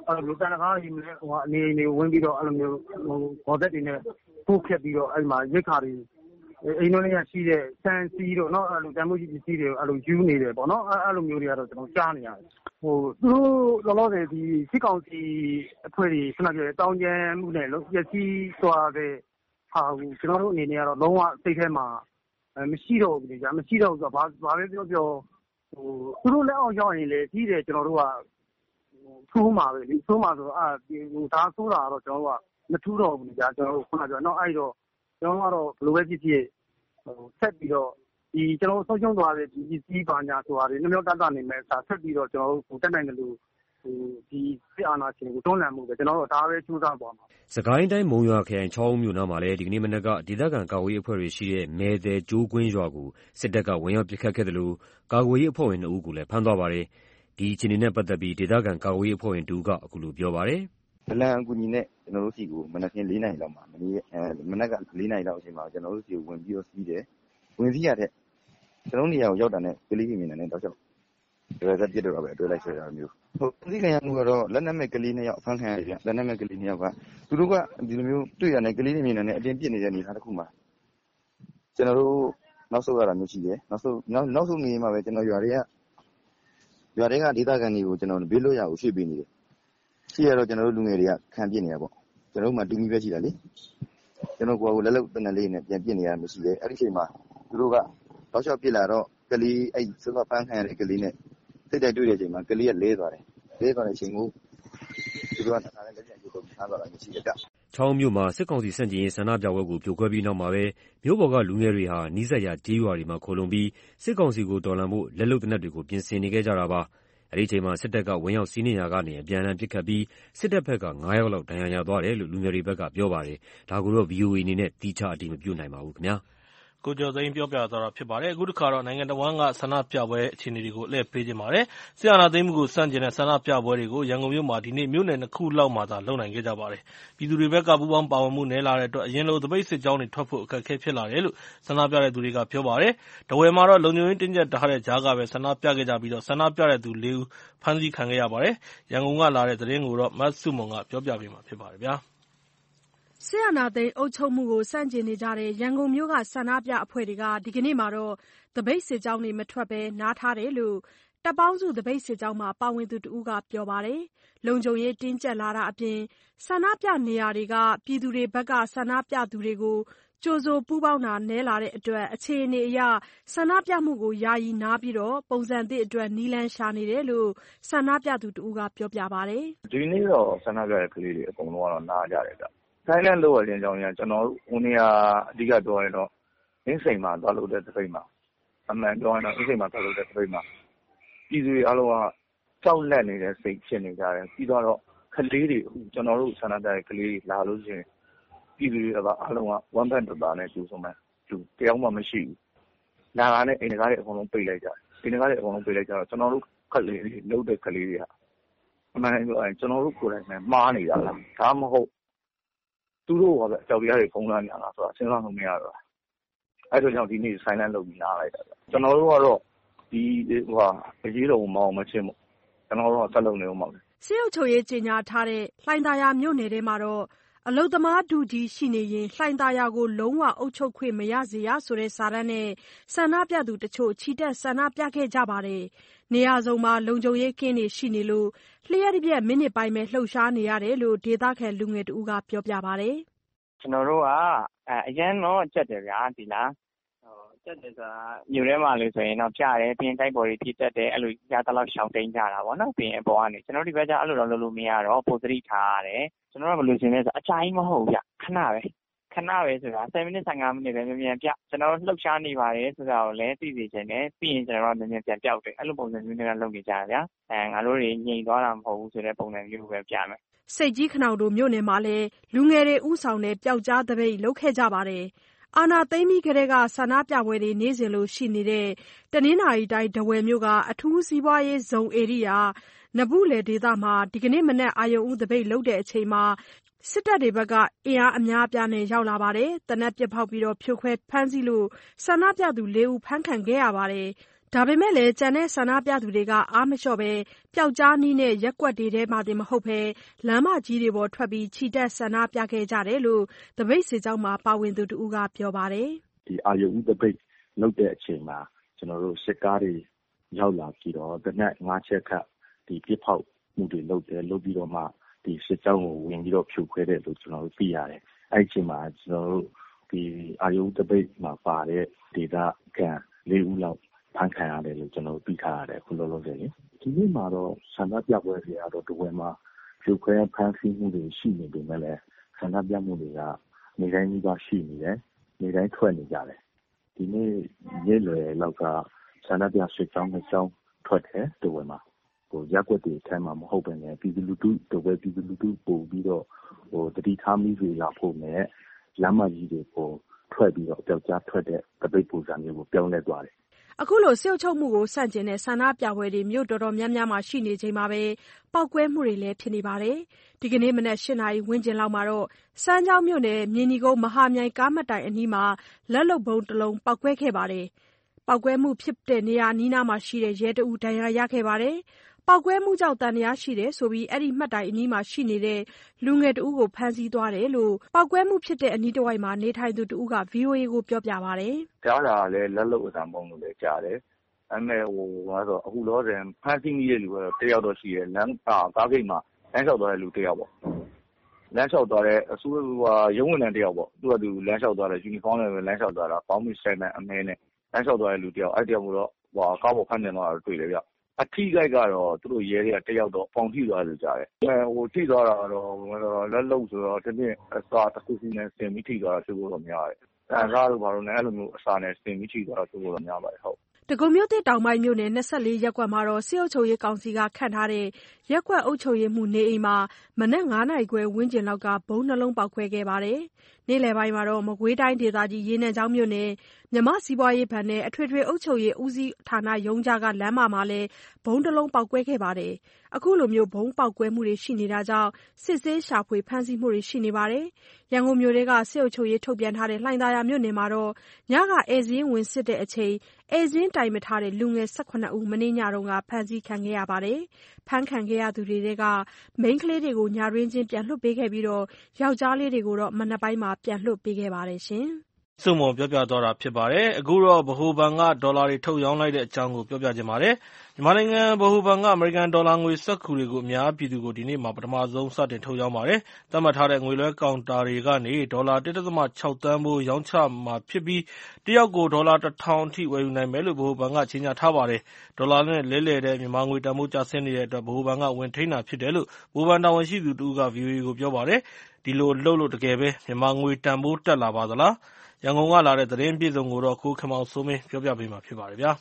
အဲ့လိုမျိုးတန်တကားကြီးနဲ့ဟိုအနေနေဝင်ပြီးတော့အဲ့လိုမျိုးဟိုဘော်သက်တွေနဲ့ပို့ဖြတ်ပြီးတော့အဲ့မှာရိတ်ခါတွေအိမ်တော်လေးရှိတဲ့စံစီတော့เนาะအဲ့လိုတန်ဖိုးကြီးပစ္စည်းတွေအဲ့လိုယူနေတယ်ပေါ့နော်အဲ့အဲ့လိုမျိုးတွေကတော့ကျွန်တော်ကြားနေရတယ်ဟိုသူတို့လောလောဆယ်ဒီစစ်ကောင်စီအဖွဲ့တွေခဏပြောတောင်းကျမ်းမှုနဲ့လို့ပျက်စီးသွားတဲ့ဟာကိုကျွန်တော်တို့အနေနဲ့ကတော့လုံးဝစိတ်ထဲမှာမရှိတော့ဘူးကြာမရှိတော့ဘူးဆိုတော့ဘာဘာပဲပြောပြောဟိုသူတို့လက်အောက်ရောက်ရင်လေကြီးတယ်ကျွန်တော်တို့ကထိုးမှာပဲလေထိုးမှာဆိုတော့အာဟိုဒါဆိုးတာတော့ကျွန်တော်တို့ကမထူးတော့ဘူးကြာကျွန်တော်တို့ခုနကပြောတော့အဲ့တော့ကျွန်တော်ကတော့ဘလိုပဲဖြစ်ဖြစ်ဟိုဆက်ပြီးတော့ဒီကျွန်တော်ဆုံးရှုံးသွားတဲ့ဒီစီးပါညာဆိုတာတွေနှမျိုးတတ်တနေမဲ့စာဆက်ပြီးတော့ကျွန်တော်တို့ဟိုတက်နိုင်တယ်လို့ဟိုဒီစစ်အာဏာရှင်ကိုတွန်းလှန်မှုပဲကျွန်တော်တို့ဒါပဲကြိုးစားသွားမှာစကိုင်းတိုင်းမုံရွာခရိုင်ချောင်းမြို့နားမှာလည်းဒီကနေ့မနက်ကဒေသခံကာကွယ်ရေးအဖွဲ့တွေရှိတဲ့မဲသည်ကျိုးကွင်းရွာကိုစစ်တပ်ကဝင်ရောက်ပစ်ခတ်ခဲ့တယ်လို့ကာကွယ်ရေးအဖွဲ့ဝင်နှစ်ဦးကိုလည်းဖမ်းသွားပါတယ်ဒီအခြေအနေနဲ့ပတ်သက်ပြီးဒေသခံကာကွယ်ရေးအဖွဲ့ဝင်တူကအခုလိုပြောပါတယ်ဒလန်အကူညီနဲ့ကျွန်တော်တို့စီကိုမနက်ခင်း၄နာရီလောက်မှာမနေ့အဲမနက်က၄နာရီလောက်အချိန်မှာကျွန်တော်တို့စီကိုဝင်ပြီးတော့စီးတယ်ဝင်စီးရတဲ့ကျွန်တော်နေရာကိုရောက်တာနဲ့ကလေးကြီးမြင်တယ်တော့ကြောက်ဒါပဲပြစ်တော့ပဲအတွဲလိုက်ဆွဲတာမျိုးဟုတ်ဒီကံရမှုကတော့လက်နက်မဲ့ကလေးနှစ်ယောက်ဖမ်းခံရတယ်ဗျလက်နက်မဲ့ကလေးနှစ်ယောက်ကသူတို့ကဒီလိုမျိုးတွေ့ရတယ်ကလေးတွေမြင်တယ်နဲ့အတင်းပြစ်နေတဲ့နေသားတစ်ခုမှာကျွန်တော်တို့နောက်ဆုတ်ရတာမျိုးရှိတယ်နောက်ဆုတ်နောက်နောက်ဆုတ်နေမှာပဲကျွန်တော်ရွာတွေကရွာတွေကဒေသခံတွေကိုကျွန်တော်ဘေးလွတ်ရာကိုရွှေ့ပေးနေတယ်ရှိရတော့ကျွန်တော်တို့လူငယ်တွေကခံပြစ်နေရပေါ့ကျွန်တော်တို့မှတူမီပဲရှိတာလေကျွန်တော်ကိုယ်ကလက်လက်တနက်လေးနဲ့ပြန်ပြစ်နေရမှရှိတယ်အဲ့ဒီချိန်မှာသူတို့ကတောက်လျှောက်ပြစ်လာတော့ကလေးအဲ့စကဖန်းခံရတဲ့ကလေးနဲ့စိတ်တိုက်တွေ့တဲ့အချိန်မှာကလေးကလဲသွားတယ်လဲသွားတဲ့အချိန်ကိုသူတို့ကတခါလဲလက်ကျန်ကျုပ်ကိုဖမ်းသွားတာမရှိတဲ့ကချောင်းမြို့မှာစစ်ကောင်စီစန့်ကျင်ရေးဆန္ဒပြပွဲကိုပြိုကွဲပြီးနောက်မှာပဲမြို့ပေါ်ကလူငယ်တွေဟာနီးစပ်ရာကျေးရွာတွေမှာခိုလုံပြီးစစ်ကောင်စီကိုတော်လှန်ဖို့လက်လုံတနက်တွေကိုပြင်ဆင်နေကြတာပါအဲ့ဒီချိန်မှာစစ်တပ်ကဝင်ရောက်စီးနင်းရာကနေအပြန်အလှန်ပစ်ခတ်ပြီးစစ်တပ်ဘက်က၅ယောက်လောက်ဒဏ်ရာရသွားတယ်လို့လူငယ်တွေဘက်ကပြောပါတယ်ဒါကိုတော့ ဗီအိုအေ အနေနဲ့တီးခြားအတည်မပြုနိုင်ပါဘူးခင်ဗျာကိုကျော်သိန်းပြောပြသွားတာဖြစ်ပါတယ်အခုတစ်ခါတော့နိုင်ငံတော်ဝန်ကဆန္ဒပြပွဲအခြေအနေတွေကိုလှည့်ပေးခြင်းပါတယ်ဆရာနာသိမ်းမှုကိုစန့်ကျင်တဲ့ဆန္ဒပြပွဲတွေကိုရန်ကုန်မြို့မှာဒီနေ့မြို့နယ်နှစ်ခုလောက်မှာသာလုပ်နိုင်ခဲ့ကြပါတယ်ပြည်သူတွေဘက်ကပူးပေါင်းပါဝင်မှုနည်းလာတဲ့အတွက်အရင်လိုသပိတ်စစ်ကြောင်းတွေထွက်ဖို့အခက်အခဲဖြစ်လာတယ်လို့ဆန္ဒပြတဲ့သူတွေကပြောပါတယ်တဝယ်မှာတော့လုံခြုံရေးတင်းကျပ်ထားတဲ့ကြားကပဲဆန္ဒပြခဲ့ကြပြီးတော့ဆန္ဒပြတဲ့သူလေးဦးဖမ်းဆီးခံခဲ့ရပါတယ်ရန်ကုန်ကလာတဲ့သတင်းကိုတော့မတ်စုမွန်ကပြောပြပေးမှာဖြစ်ပါတယ်ဗျာစစ်အာဏာသိမ်းအုပ်ချုပ်မှုကိုဆန့်ကျင်နေကြတဲ့ရန်ကုန်မြို့ကဆန္ဒပြအဖွဲ့တွေကဒီကနေ့မှာတော့သပိတ်စစ်ကြောင်းတွေမထွက်ဘဲနားထားတယ်လို့တပ်ပေါင်းစုသပိတ်စစ်ကြောင်းမှာပါဝင်သူတဦးကပြောပါတယ်။လုံခြုံရေးတင်းကျပ်လာတာအပြင်ဆန္ဒပြနေရာတွေကပြည်သူတွေဘက်ကဆန္ဒပြသူတွေကိုကြိုဆိုပူးပေါင်းတာနည်းလာတဲ့အတွက်အခြေအနေအရဆန္ဒပြမှုကိုယာယီနားပြီးတော့ပုံစံသစ်အတွက်နီလန်းရှာနေတယ်လို့ဆန္ဒပြသူတဦးကပြောပြပါတယ်။ဒီနေ့တော့ဆန္ဒပြတဲ့ကလေးတွေအကုန်လုံးကတော့နားကြတယ်ဗျ။ဆိုင်လန့်လို့ရတဲ့ကြောင်းကြီးကျွန်တော်တို့ဟိုနေရာအဓိကပြောရင်တော့အင်းစိန်မှာသွားလို့တဲ့တပိတ်မှာအမှန်ပြောရင်တော့အင်းစိန်မှာသွားလို့တဲ့တပိတ်မှာပြည်သူတွေအားလုံးကကြောက်လန့်နေတဲ့စိတ်ဖြစ်နေကြတယ်ပြီးတော့ကလေးတွေကျွန်တော်တို့ဆန္ဒပြတဲ့ကလေးတွေလာလို့ရှိရင်ပြည်သူတွေကအားလုံးကဝမ်းပန်တပါနဲ့ကျူဆုံးမယ်သူတယောက်မှမရှိဘူးလာတာနဲ့အိမ်တကားတွေအကုန်လုံးပိတ်လိုက်ကြတယ်အိမ်တကားတွေအကုန်လုံးပိတ်လိုက်ကြတော့ကျွန်တော်တို့ကလေးတွေလှုပ်တဲ့ကလေးတွေကအမှန်ပြောရင်ကျွန်တော်တို့ကိုယ်တိုင်မှားနေတာလားဒါမှမဟုတ်သူတို့ကပဲအကြောက်တရားတွေဖုံးလာနေတာလားဆိုတာစဉ်းစားလို့မရတော့အဲ့ဒါကြောင့်ဒီနေ့ silent လုပ်ပြီးနားလိုက်တာကျွန်တော်တို့ကတော့ဒီဟိုဟာအရေးတော်မောင်းမချင်းမို့ကျွန်တော်တို့ကဆက်လုပ်နေအောင်ပါစစ်အုပ်ချုပ်ရေးကြီးညာထားတဲ့လှိုင်သာယာမြို့နယ်ထဲမှာတော့အလုသမားဒုကြီးရှိနေရင်လှိုင်သာယာကိုလုံးဝအုပ်ချုပ်ခွင့်မရစေရဆိုတဲ့စာတမ်းနဲ့ဆန္ဒပြသူတချို့ချီတက်ဆန္ဒပြခဲ့ကြပါတယ်။နေရာစုံမှာလုံခြုံရေးကင်းတွေရှိနေလို့လျှက်တစ်ပြက်မိနစ်ပိုင်းပဲလှုပ်ရှားနေရတယ်လို့ဒေသခံလူငယ်တဦးကပြောပြပါတယ်။ကျွန်တော်တို့ကအရန်တော့ကြက်တယ်ဗျာဒီလားဟိုကြက်တယ်ဆိုတာမြို့ထဲမှာလို့ဆိုရင်တော့ပြတယ်ပြင်တိုက်ပေါ်တွေပြစ်တက်တယ်အဲ့လိုရသလောက်ရှောင်တိန်ကြတာပေါ့နော်ပြင်အပေါ်ကနေကျွန်တော်ဒီဘက်ကအဲ့လိုတော့လုပ်လို့မရတော့ပိုသတိထားရတယ်ကျွန်တော်ကဘယ်လိုရှင်းလဲဆိုအချိုင်းမဟုတ်ဗျခဏပဲခဏပဲဆိုတာဆယ်မိနစ်ဆယ်ငါးမိနစ်ပဲမြန်မြန်ပြကျွန်တော်လှုပ်ရှားနေပါတယ်ဆိုတာကိုလည်းသိသိချင်းနဲ့ပြီးရင်ကျွန်တော်ကမြန်မြန်ပြန်ပြောက်တယ်အဲ့လိုပုံစံမျိုးနဲ့လုပ်နေကြတာဗျာအဲငါတို့တွေငြိမ်သွားတာမဟုတ်ဘူးဆိုတဲ့ပုံစံမျိုးပဲပြမယ်စိတ်ကြီးခဏတို့မြို့နယ်မှာလည်းလူငယ်တွေဥဆောင်တဲ့ပျောက်ကြားတပိတ်လုပ်ခဲ့ကြပါတယ်အာနာသိမ့်ပြီးကလေးကဆန္ဒပြပွဲတွေနေ့စဉ်လိုရှိနေတဲ့တနင်္လာရီတိုင်းဒဝယ်မြို့ကအထူးစီးပွားရေးဇုံဧရိယာနဘူးလေဒေသမှာဒီကနေ့မနက်အာယုံဦးတပိတ်လုပ်တဲ့အချိန်မှာစစ်တပ်တွေဘက်ကအင်အားအများအပြားနဲ့ရောက်လာပါတယ်။တနက်ပြစ်ဖောက်ပြီးတော့ဖြိုခွဲဖမ်းဆီးလို့ဆန္ဒပြသူလေးဦးဖမ်းခံခဲ့ရပါတယ်။ဒါပေမဲ့လည်းကျန်တဲ့ဆန္ဒပြသူတွေကအားမလျော့ဘဲပျောက်ကြားနည်းနဲ့ရပ်ကွက်တွေထဲမှာတင်မဟုတ်ဘဲလမ်းမကြီးတွေပေါ်ထွက်ပြီးချီတက်ဆန္ဒပြခဲ့ကြတယ်လို့သပိတ်စစ်ကြောင်းမှာပါဝင်သူတဦးကပြောပါတယ်။ဒီအာရုံဦးသပိတ်လုပ်တဲ့အချိန်မှာကျွန်တော်တို့စစ်ကားတွေရောက်လာပြီးတော့တနက်ငါးချက်ခန့်ဒီပြစ်ဖောက်မှုတွေလုပ်တယ်လုပ်ပြီးတော့မှဒီစစ်ကြောင်းကိုဝင်ပြီးတော့ဖြိုခွဲတယ်လို့ကျွန်တော်တို့သိရတယ်။အဲ့ဒီအချိန်မှာကျွန်တော်တို့ဒီအာရုံဦးသပိတ်မှာပါတဲ့ဒေသခံလေးဦးလောက်ဖမ်းခံရတယ်လို့ကျွန်တော်တို့သိထားရတယ်ခုလောလောဆယ်လေဒီနေ့မှာတော့ဆန္ဒပြပွဲတွေကတော့တဝက်မှာဖြိုခွဲဖမ်းဆီးမှုတွေရှိနေပေမဲ့လည်းဆန္ဒပြမှုတွေကနေတိုင်းကြီးပါရှိနေတယ်နေတိုင်းထွက်နေကြတယ်ဒီနေ့ရက်လွယ်လောက်ကဆန္ဒပြစစ်ကြောင်းတစ်ကြောင်းထွက်တယ်တဝက်မှာဟိုရက်ွက်တွေထဲမှာမဟုတ်ဘဲနဲ့ပြည်သူလူထုတဝက်ပြည်သူလူထုပို့ပြီးတော့ဟိုတတိထားမိတွေလာဖို့နဲ့လမ်းမကြီးတွေပေါ်ထွက်ပြီးတော့ပျောက်ကြားထွက်တဲ့တပိတ်ပူစံမျိုးကိုပြောင်းလဲသွားတယ်အခုလိုစစ်အုပ်ချုပ်မှုကိုဆန့်ကျင်တဲ့ဆန္ဒပြပွဲတွေမြို့တော်တော်များများမှာရှိနေချိန်မှာပဲပောက်ကွဲမှုတွေလည်းဖြစ်နေပါတယ်။ဒီကနေ့မနက်၈နာရီဝန်းကျင်လောက်မှာတော့စမ်းချောင်းမြို့နယ်မြေနီကုန်းမဟာမြိုင်ကားမှတ်တိုင်အနီးမှာလက်လုပ်ဗုံးတစ်လုံးပောက်ကွဲခဲ့ပါတယ်။ပောက်ကွဲမှုဖြစ်တဲ့နေရာအနီးနားမှာရှိတဲ့ရဲတအုပ်ဒဏ်ရာရခဲ့ပါတယ်။ပောက်ကွဲမှုကြောင့်တန်ရာရှိတယ်ဆိုပြီးအဲ့ဒီမှတ်တိုင်အနီးမှာရှိနေတဲ့လူငယ်တဦးကိုဖမ်းဆီးသွားတယ်လို့ပောက်ကွဲမှုဖြစ်တဲ့အနီးတစ်ဝိုက်မှာနေထိုင်သူတဦးက ဗီအိုအေ ကိုပြောပြပါတယ်။ကြားတာလည်းလက်လုပ်အစံပုံလို့လည်းကြားတယ်။အဲ့မဲ့ဟိုဘာလို့အခုလောဆယ်ဖမ်းဆီးမိတဲ့လူကတော့တယောက်တော့ရှိတယ်လမ်းကာကားဂိတ်မှာလမ်းလျှောက်သွားတဲ့လူတယောက်ပေါ့။လမ်းလျှောက်သွားတဲ့အစိုးရကရုံးဝင်တဲ့တယောက်ပေါ့။သူကသူလမ်းလျှောက်သွားတဲ့ယူနီဖောင်းနဲ့လမ်းလျှောက်သွားတာပေါင်းပြီးဆိုင်တဲ့အမဲနဲ့လမ်းလျှောက်သွားတဲ့လူတယောက်အဲ့တယောက်ကတော့ဟိုကားပေါ်ဖမ်းနေတော့တွေ့တယ်ဗျ။အထီးကိုက်ကတော့သူတို့ရဲတွေကတယောက်တော့ပေါင်ထိသွားလို့ကြားတယ်။အဲဟိုထိသွားတာတော့လက်လုံးဆိုတော့တပြင်းအစာတစ်ခုခုနဲ့ဆင်ပြီးထိသွားတာဖြစ်ဖို့တော့များတယ်။အဲကားတို့ဘာလို့လဲအဲ့လိုမျိုးအစာနဲ့ဆင်ပြီးထိသွားတာဖြစ်ဖို့တော့များပါတယ်ဟုတ်။ဒဂုံမြို့သစ်တောင်ပိုင်းမြို့နယ်၂၄ရပ်ကွက်မှာတော့စစ်အုပ်ချုပ်ရေးကောင်စီကခန့်ထားတဲ့ရပ်ကွက်အုပ်ချုပ်ရေးမှူးနေအိမ်မှာမနက်၅နာရီခွဲဝန်းကျင်လောက်ကဗုံးနှလုံးပေါက်ခွဲခဲ့ပါတယ်။နေ့လယ်ပိုင်းမှာတော့မကွေးတိုင်းဒေသကြီးရေနံချောင်းမြို့နယ်မြမစီးပွားရေးဘဏ်နဲ့အထွေထွေအုပ်ချုပ်ရေးဦးစီးဌာနရုံးကြားကလမ်းမှာလည်းဗုံးတစ်လုံးပေါက်ကွဲခဲ့ပါတယ်။အခုလိုမျိုးဗုံးပေါက်ကွဲမှုတွေရှိနေတာကြောင့်စစ်ဆေးရှာဖွေဖမ်းဆီးမှုတွေရှိနေပါတယ်။ရန်ကုန်မြို့ကစစ်အုပ်ချုပ်ရေးထုတ်ပြန်ထားတဲ့လှိုင်သာယာမြို့နယ်မှာတော့ညကဧည့်စာရင်းဝင်စစ်တဲ့အချိန်ဧည့်စာရင်းတိုင်မထားတဲ့လူငယ်၁၇ဦးမနေ့ညတုန်းကဖမ်းဆီးခံခဲ့ရပါတယ်။ဖမ်းခံခဲ့ရသူတွေထဲကမိန်းကလေးတွေကိုညတွင်းချင်းပြန်လွှတ်ပေးခဲ့ပြီးတော့ယောက်ျားလေးတွေကိုတော့မနက်ပိုင်းမှာပြန်လွှတ်ပေးခဲ့ပါတယ်ရှင်။စုံမပြောပြသွားတာဖြစ်ပါတယ်။အခုတော့ဗဟိုဘဏ်ကဒေါ်လာတွေထုတ်ရောင်းလိုက်တဲ့အကြောင်းကိုပြောပြချင်ပါတယ်။မြန်မာနိုင်ငံဗဟိုဘဏ်ကအမေရိကန်ဒေါ်လာငွေစက္ကူတွေကိုအများပြည်သူကိုဒီနေ့မှာပထမဆုံးစတင်ထုတ်ရောင်းပါတယ်။သတ်မှတ်ထားတဲ့ငွေလွှဲကောင်တာတွေကနေဒေါ်လာ၁ ဒသမ၆သန်းဖိုးရောင်းချမှာဖြစ်ပြီးတယောက်ကိုဒေါ်လာတစ်ထောင်အထိဝယ်ယူနိုင်မယ်လို့ဗဟိုဘဏ်ကကြေညာထားပါတယ်။ဒေါ်လာနဲ့လဲလှယ်တဲ့မြန်မာငွေတန်ဖိုးကျဆင်းနေတဲ့အတွက်ဗဟိုဘဏ်ကဝင်ထိန်းတာဖြစ်တယ်လို့ဗဟိုဘဏ်တာဝန်ရှိသူတဦးက ဗီအိုအေ ကိုပြောပါတယ်။ဒီလိုလုပ်လို့တကယ်ပဲမြန်မာငွေတန်ဖိုးတက်လာပါသလား။ရန်ကုန်ကလာတဲ့သတင်းပြည့်စုံကိုတော့ကိုခင်မောင်စိုးမင်းပြောပြပေးမှာဖြစ်ပါတယ်ဗျာ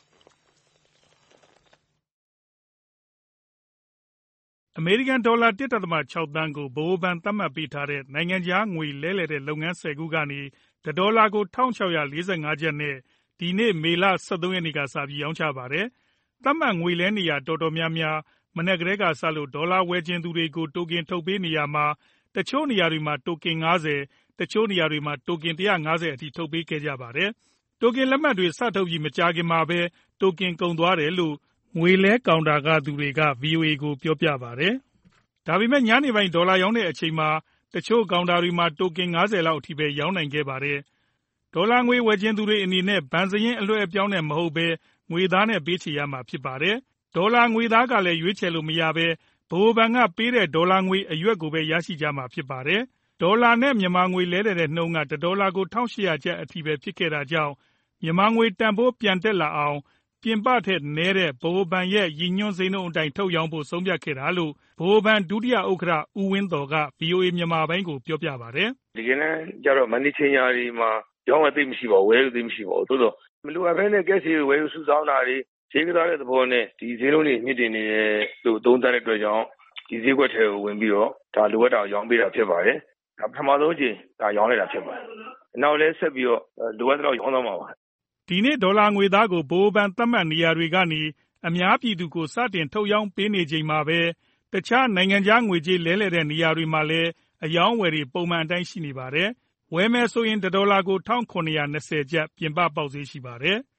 အမေရိကန်ဒေါ်လာ၁ ဒသမ၆သန်းကိုဗဟိုဘဏ်သတ်မှတ်ပေးထားတဲ့နိုင်ငံခြားငွေလဲလှယ်တဲ့လုပ်ငန်း၁၀ခုကနေဒေါ်လာကို၁၆၄၅ကျပ်နဲ့ဒီနေ့မေလ၁၃ရက်နေ့ကစပြီးရောင်းချပါတယ်။သတ်မှတ်ငွေလဲနေရတော်တော်များများမနေ့ကတည်းကစလို့ဒေါ်လာဝယ်ခြင်းသူတွေကိုတိုကင်ထုတ်ပေးနေရမှာတချို့နေရာတွေမှာတိုကင်၅၀တချို့နေရာတွေမှာတိုကင်၁၅၀အထိထုတ်ပေးခဲ့ကြပါတယ်။တိုကင်လက်မှတ်တွေစထုတ်ပြီးမကြာခင်မှာပဲတိုကင်ကုန်သွားတယ်လို့ငွေလဲကောင်တာကသူတွေက ဗီအိုအေ ကိုပြောပြပါတယ်။ဒါပေမဲ့ညနေပိုင်းဒေါ်လာရောင်းတဲ့အချိန်မှာတချို့ကောင်တာတွေမှာတိုကင်၅၀လောက်အထိပဲရောင်းနိုင်ခဲ့ပါတယ်။ဒေါ်လာငွေဝယ်ခြင်းသူတွေအနေနဲ့ဘဏ်စာရင်းအလွှဲအပြောင်းနဲ့မဟုတ်ဘဲငွေသားနဲ့ပေးချေရမှာဖြစ်ပါတယ်။ဒေါ်လာငွေသားကလည်းရွေးချယ်လို့မရဘဲဗဟိုဘဏ်ကပေးတဲ့ဒေါ်လာငွေအရွက်ကိုပဲရရှိကြမှာဖြစ်ပါတယ်။ဒေါ်လာနဲ့မြန်မာငွေလဲလှယ်တဲ့နှုန်းကတဒေါ်လာကို၁၈၀၀ကျပ်အထိပဲဖြစ်ခဲ့တာကြောင့်မြန်မာငွေတန်ဖိုးပြန်တက်လာအောင်ပြင်ပထက်နည်းတဲ့ဗဟိုဘဏ်ရဲ့ရည်ညွှန်းဈေးနှုန်းအတိုင်းထုတ်ရောင်းဖို့ဆုံးဖြတ်ခဲ့တာလို့ဗဟိုဘဏ်ဒုတိယဥက္ကဋ္ဌဦးဝင်းသော်က ဗီအိုအေမြန်မာပိုင်းကိုပြောပြပါတယ်။ဒီကနေ့ကျတော့မနေ့ချင်းရာဒီမှာရောင်းဝယ်သိမရှိပါဘူးဝယ်လို့သိမရှိပါဘူးသို့တော့မလိုအပ်ဘဲနဲ့ကက်စီဝယ်ယူစုဆောင်းတာတွေဈေးကစားတဲ့သဘောနဲ့ဒီဈေးလုံးတွေမြင့်တင်နေလို့သုံးသပ်တဲ့အတွက်ကြောင့်ဒီဈေးကွက်ထဲကိုဝင်ပြီးတော့ဒါလိုအပ်တာရောင်းပေးတာဖြစ်ပါတယ်။ဒါပထမဆုံးချိန်ဒါရောင်းလိုက်တာဖြစ်ပါတယ်။နောက်လည်းဆက်ပြီးတော့လိုအပ်တဲ့ရောင်းသွားမှာပါ။ဒီနေ့ဒေါ်လာငွေသားကိုဗဟိုဘဏ်သတ်မှတ်နေရာတွေကနေအများပြည်သူကိုစတင်ထုတ်ရောင်းပေးနေချိန်မှာပဲတခြားနိုင်ငံခြားငွေကြေးလဲလှယ်တဲ့နေရာတွေမှာလည်းအယောင်းဝယ်တွေပုံမှန်အတိုင်းရှိနေပါတယ်။ဝယ်မယ်ဆိုရင်ဒေါ်လာကို၁၇၂၀ကျပ်ပြင်ပပေါက်ဈေးရှိပါတယ်။ ဗ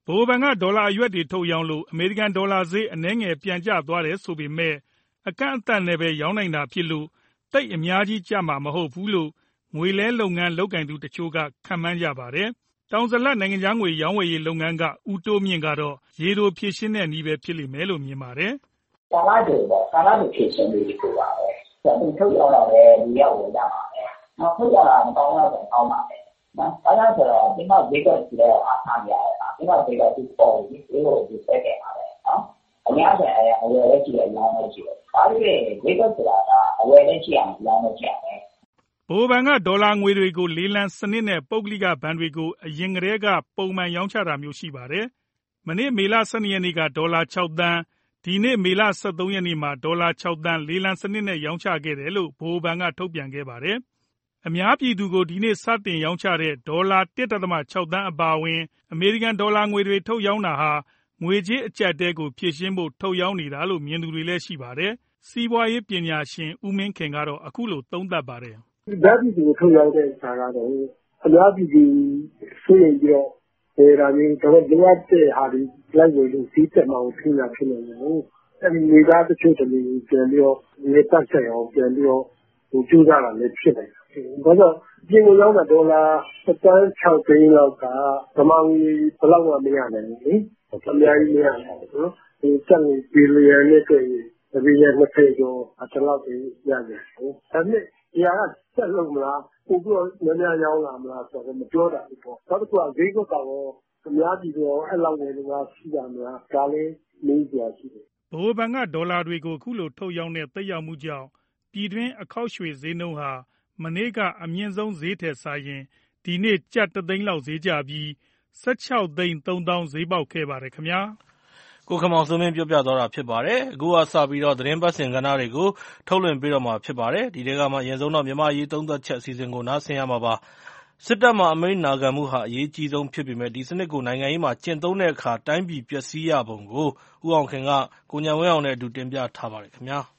ဗဟိုဘဏ်ကဒေါ်လာအရွက်တွေထုတ်ရောင်းလို့အမေရိကန်ဒေါ်လာဈေးအနည်းငယ်ပြန်ကျသွားတယ်ဆိုပေမဲ့အကန့်အသတ်နဲ့ပဲရောင်းနိုင်တာဖြစ်လို့သိပ်အများကြီးကျမှာမဟုတ်ဘူးလို့ငွေလဲလုပ်ငန်းလုပ်ကိုင်သူတချို့ကခန့်မှန်းကြပါတယ်။တောင်ဇလတ်နိုင်ငံခြားငွေရောင်းဝယ်ရေးလုပ်ငန်းကဦးတိုးမြင့်ကတော့ရေတိုဖြည့်ရှင်းတဲ့နည်းပဲဖြစ်လိမ့်မယ်လို့မြင်ပါတယ်။ကာလတူပေါ့ကာလတူဖြည့်ရှင်းပြီးပို့ပါပဲ။ဒါပြီးထုတ်ရောက်လာတဲ့လူရောက်ဝင်ကြပါမယ်။နောက်ထုတ်ရောက်လာမကောင်းတော့တော့ကောင်းပါမယ်။နော်။အဲဒါဆိုတော့ဒီမှာဈေးကစီတဲ့အားထားရတာ။ဒီမှာဈေးကသူ့ပေါ်ပြီးဈေးကိုဒီဆက်ခဲ့ပါပဲနော်။အများကြီးအဝယ်လေးကြည့်ရအောင်လို့ကြည့်တယ်။ဒါပေမဲ့ဈေးကဆိုတာကအဝယ်လေးကြည့်အောင်လောင်းလို့ကြည့်ရမယ်။ဗဟိုဘဏ်ကဒေါ်လာငွေတွေကိုလေလံစနစ်နဲ့ပုဂ္ဂလိကဘဏ်တွေကိုအရင်ကတည်းကပုံမှန်ရောင်းချတာမျိုးရှိပါတယ်။မနေ့မေလ၁၂ရက်နေ့ကဒေါ်လာ၆သန်းဒီနေ့မေလ၁၃ရက်နေ့မှာဒေါ်လာ၆သန်းလေလံစနစ်နဲ့ရောင်းချခဲ့တယ်လို့ဗဟိုဘဏ်ကထုတ်ပြန်ခဲ့ပါတယ်။အများပြည်သူကိုဒီနေ့စတင်ရောင်းချတဲ့ဒေါ်လာ၁.၆သန်းအပါအဝင်အမေရိကန်ဒေါ်လာငွေတွေထုတ်ရောင်းတာဟာငွေကြေးအကျပ်အတည်းကိုဖြည့်ရှင်းဖို့ထုတ်ရောင်းနေတာလို့မြင်သူတွေလည်းရှိပါတယ်။စီးပွားရေးပညာရှင်ဦးမင်းခင်ကတော့အခုလိုသုံးသပ်ပါတယ်။ဒါပြည်သူကိုထုတ်ရောင်းတဲ့အခါကတော့အများပြည်သူစိုးရိမ်ပြီးတော့ဝယ်တာမျိုးဒါပေမဲ့လိုအပ်တဲ့ဟာတွေလိုက်ဝယ်လို့စီးတက်မှအောင်ဖြစ်ရဖြစ်နေတယ်။အဲဒီနေသားတချို့တလေပြန်ပြီးတော့နေပတ်ဆက်အောင်ပြန်ပြီးတော့ဟိုကျူးစားတာလည်းဖြစ်နေတယ်။ဒါကြောင့်ပြင်ကိုရောက်တဲ့ဒေါ်လာတစ်သန်း၆သိန်းလောက်ကဗမာငွေဘယ်လောက်မှမရနိုင်ဘူးလေ။အများကြီးမရနိုင်ဘူးနော်။ဒီကျပ်ငွေဘီလီယံနဲ့တွေ့ရင်ဘီလီယံနှစ်ဆယ်ကျော်အတလောက်ပဲရတယ်။ဒါပေမဲ့ဒီဟာကဆက်လို့မလားပို့ပြီးတော့များများရောင်းလာမလားဆိုတော့မပြောတာဘူးပေါ့နောက်တစ်ခုကဈေးကွက်ကတော့အများကြီးတော့အဲ့လောက်နေလို့ရှိတာမလားဒါလည်းမေးကြရှိတယ်ဗဟိုဘဏ်ကဒေါ်လာတွေကိုအခုလိုထုတ်ရောင်းတဲ့သက်ရောက်မှုကြောင့်ပြည်တွင်းအခောက်ရွှေဈေးနှုန်းဟာမနေ့ကအမြင့်ဆုံးဈေးထက်စာရင်ဒီနေ့ကျပ်တစ်သိန်းလောက်ဈေးကျပြီး၁၆သိန်းသုံးသောင်းဈေးပေါက်ခဲ့ပါတယ်ခင်ဗျာကိုခမောင်စိုးမင်းပြောပြသွားတာဖြစ်ပါတယ်အခုကစပြီးတော့သတင်းပတ်စင်ကဏ္ဍတွေကိုထုတ်လွှင့်ပေးတော့မှာဖြစ်ပါတယ်ဒီတဲကမှအရင်ဆုံးတော့မြန်မာရေးသုံးသက်ချက်အစီအစဉ်ကိုနားဆင်ရမှာပါစစ်တပ်မှအမိန့်နာခံမှုဟာအရေးကြီးဆုံးဖြစ်ပေမဲ့ဒီစနစ်ကိုနိုင်ငံရေးမှာကျင့်သုံးတဲ့အခါတိုင်းပြည်ပျက်စီးရပုံကိုဦးအောင်ခင်ကကိုညံဝင်းအောင်နဲ့အတူတင်ပြထားပါတယ်ခင်ဗျာ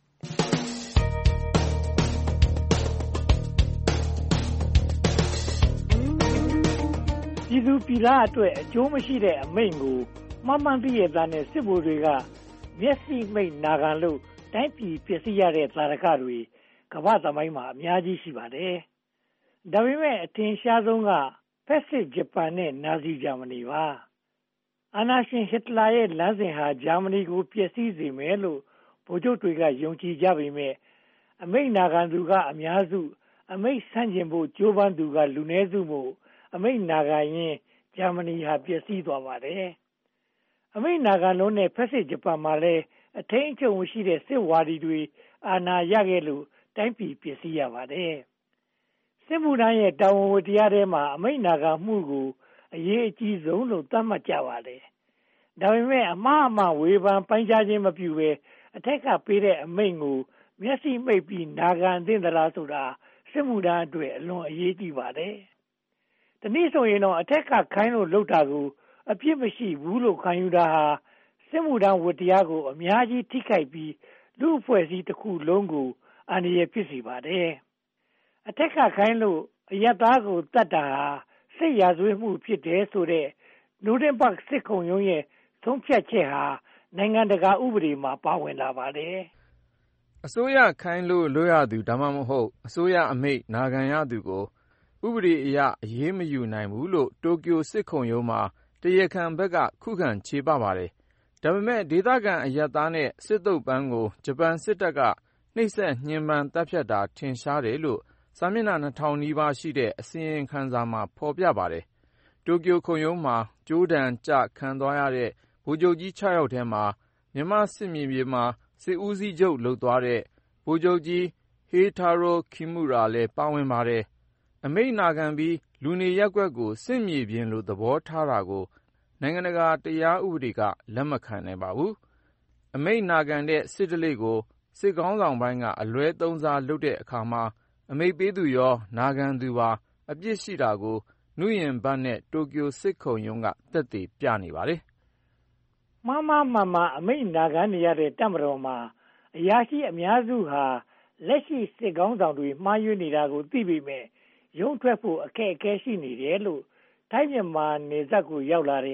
ပြည်သူပြည်သားအတွက်အကျိုးမရှိတဲ့အမိန့်ကိုမှန်မှန်သိရတဲ့နဲ့စစ်ဗိုလ်တွေကမျက်စိမိတ်နာခံလို့တိုင်းပြည်ပျက်စီးရတဲ့သာရကတွေကမ္ဘာသမိုင်းမှာအများကြီးရှိပါတယ်။ဒါပေမဲ့အထင်ရှားဆုံးကဖက်စစ်ဂျပန်နဲ့နာဇီဂျာမနီပါ။အာနာရှင်ဟစ်တလာရဲ့လမ်းစဉ်ဟာဂျာမနီကိုပျက်စီးစေမယ်လို့ဗိုလ်ချုပ်တွေကယုံကြည်ကြပေမဲ့အမိန့်နာခံသူကအများစုအမိန့်ဆန့်ကျင်ဖို့ကြိုးပမ်းသူကလူနည်းစုမို့အမိန့်နာခံရင်ဂျာမနီဟာပျက်စီးသွားပါတယ်။အမိန့်နာခံလုံးနဲ့ဖက်စစ်ဂျပန်မှာလည်းအထင်အချုပ်မရှိတဲ့စစ်ဝါဒီတွေအာဏာရခဲ့လို့တိုင်းပြည်ပျက်စီးရပါတယ်။စစ်မှုထမ်းရဲ့တာဝန်ဝတ္တရားထဲမှာအမိန့်နာခံမှုကိုအရေးအကြီးဆုံးလို့သတ်မှတ်ကြပါတယ်။ဒါပေမဲ့အမှားအမှန်ဝေဖန်ပိုင်းခြားခြင်းမပြုဘဲအထက်ကပေးတဲ့အမိန့်ကိုမျက်စိမိတ်ပြီးနာခံသင့်သလားဆိုတာစစ်မှုထမ်းအတွက်အလွန်အရေးကြီးပါတယ်။ဒီနည်းဆိုရင်တော့အထက်ကခိုင်းလို့လုပ်တာကိုအပြစ်မရှိဘူးလို့ခံယူတာဟာစစ်မှုထမ်းဝတ္တရားကိုအများကြီးထိခိုက်ပြီးလူအဖွဲ့အစည်းတစ်ခုလုံးကိုအန္တရာယ်ဖြစ်စေပါတယ်။အထက်ကခိုင်းလို့အယက်သားကိုတတ်တာဟာစစ်ရာဇဝတ်မှုဖြစ်တယ်ဆိုတဲ့နိုဒင်ဘတ်စစ်ခုံရုံးရဲ့ဆုံးဖြတ်ချက်ဟာနိုင်ငံတကာဥပဒေမှာပါဝင်လာပါတယ်။အစိုးရခိုင်းလို့လွတ်ရသူဒါမှမဟုတ်အစိုးရအမိန့်နာခံရသူကိုဥပဒေအရအရေးမယူနိုင်ဘူးလို့တိုကျိုစစ်ခုံရုံးမှာတရားခံဘက်ကခုခံချေပပါတယ်။ဒါပေမဲ့ဒေသခံအရပ်သားနဲ့စစ်သုံ့ပန်းကိုဂျပန်စစ်တပ်ကနှိပ်စက်ညှဉ်းပန်းတပ်ဖြတ်တာထင်ရှားတယ်လို့စာမျက်နှာနှစ်ထောင်နီးပါးရှိတဲ့အစီရင်ခံစာမှာဖော်ပြပါတယ်။တိုကျိုခုံရုံးမှာကြိုးဒဏ်ကျခံသွားရတဲ့ဗိုလ်ချုပ်ကြီးခြောက်ယောက်ထဲမှာမြန်မာစစ်မြေပြင်မှာစစ်ဦးစီးချုပ်လုပ်သွားတဲ့ဗိုလ်ချုပ်ကြီးဟေတာရိုခီမူရာလည်းပါဝင်ပါတယ်။အမိန့်နာခံပြီးလူနေရပ်ကွက်ကိုစစ်မြေပြင်လိုသဘောထားတာကိုနိုင်ငံတကာတရားဥပဒေကလက်မခံနိုင်ပါဘူး။အမိန့်နာခံတဲ့စစ်ဓလေ့ကိုစစ်ခေါင်းဆောင်ပိုင်းကအလွဲသုံးစားလုပ်တဲ့အခါမှာအမိန့်ပေးသူရောနာခံသူပါအပြစ်ရှိတာကိုနုယင်ဘတ်နဲ့တိုကျိုစစ်ခုံရုံးကသက်သေပြနေပါတယ်။မှားမှားမှန်မှန်အမိန့်နာခံနေရတဲ့တပ်မတော်မှာအရာရှိအများစုဟာလက်ရှိစစ်ခေါင်းဆောင်တွေမှားယွင်းနေတာကိုသိပေမဲ့ရုံးထွက်ဖို့အခက်အခဲရှိနေတယ်လို့ထိုင်းမြန်မာနယ်စပ်ကိုရောက်လာတဲ့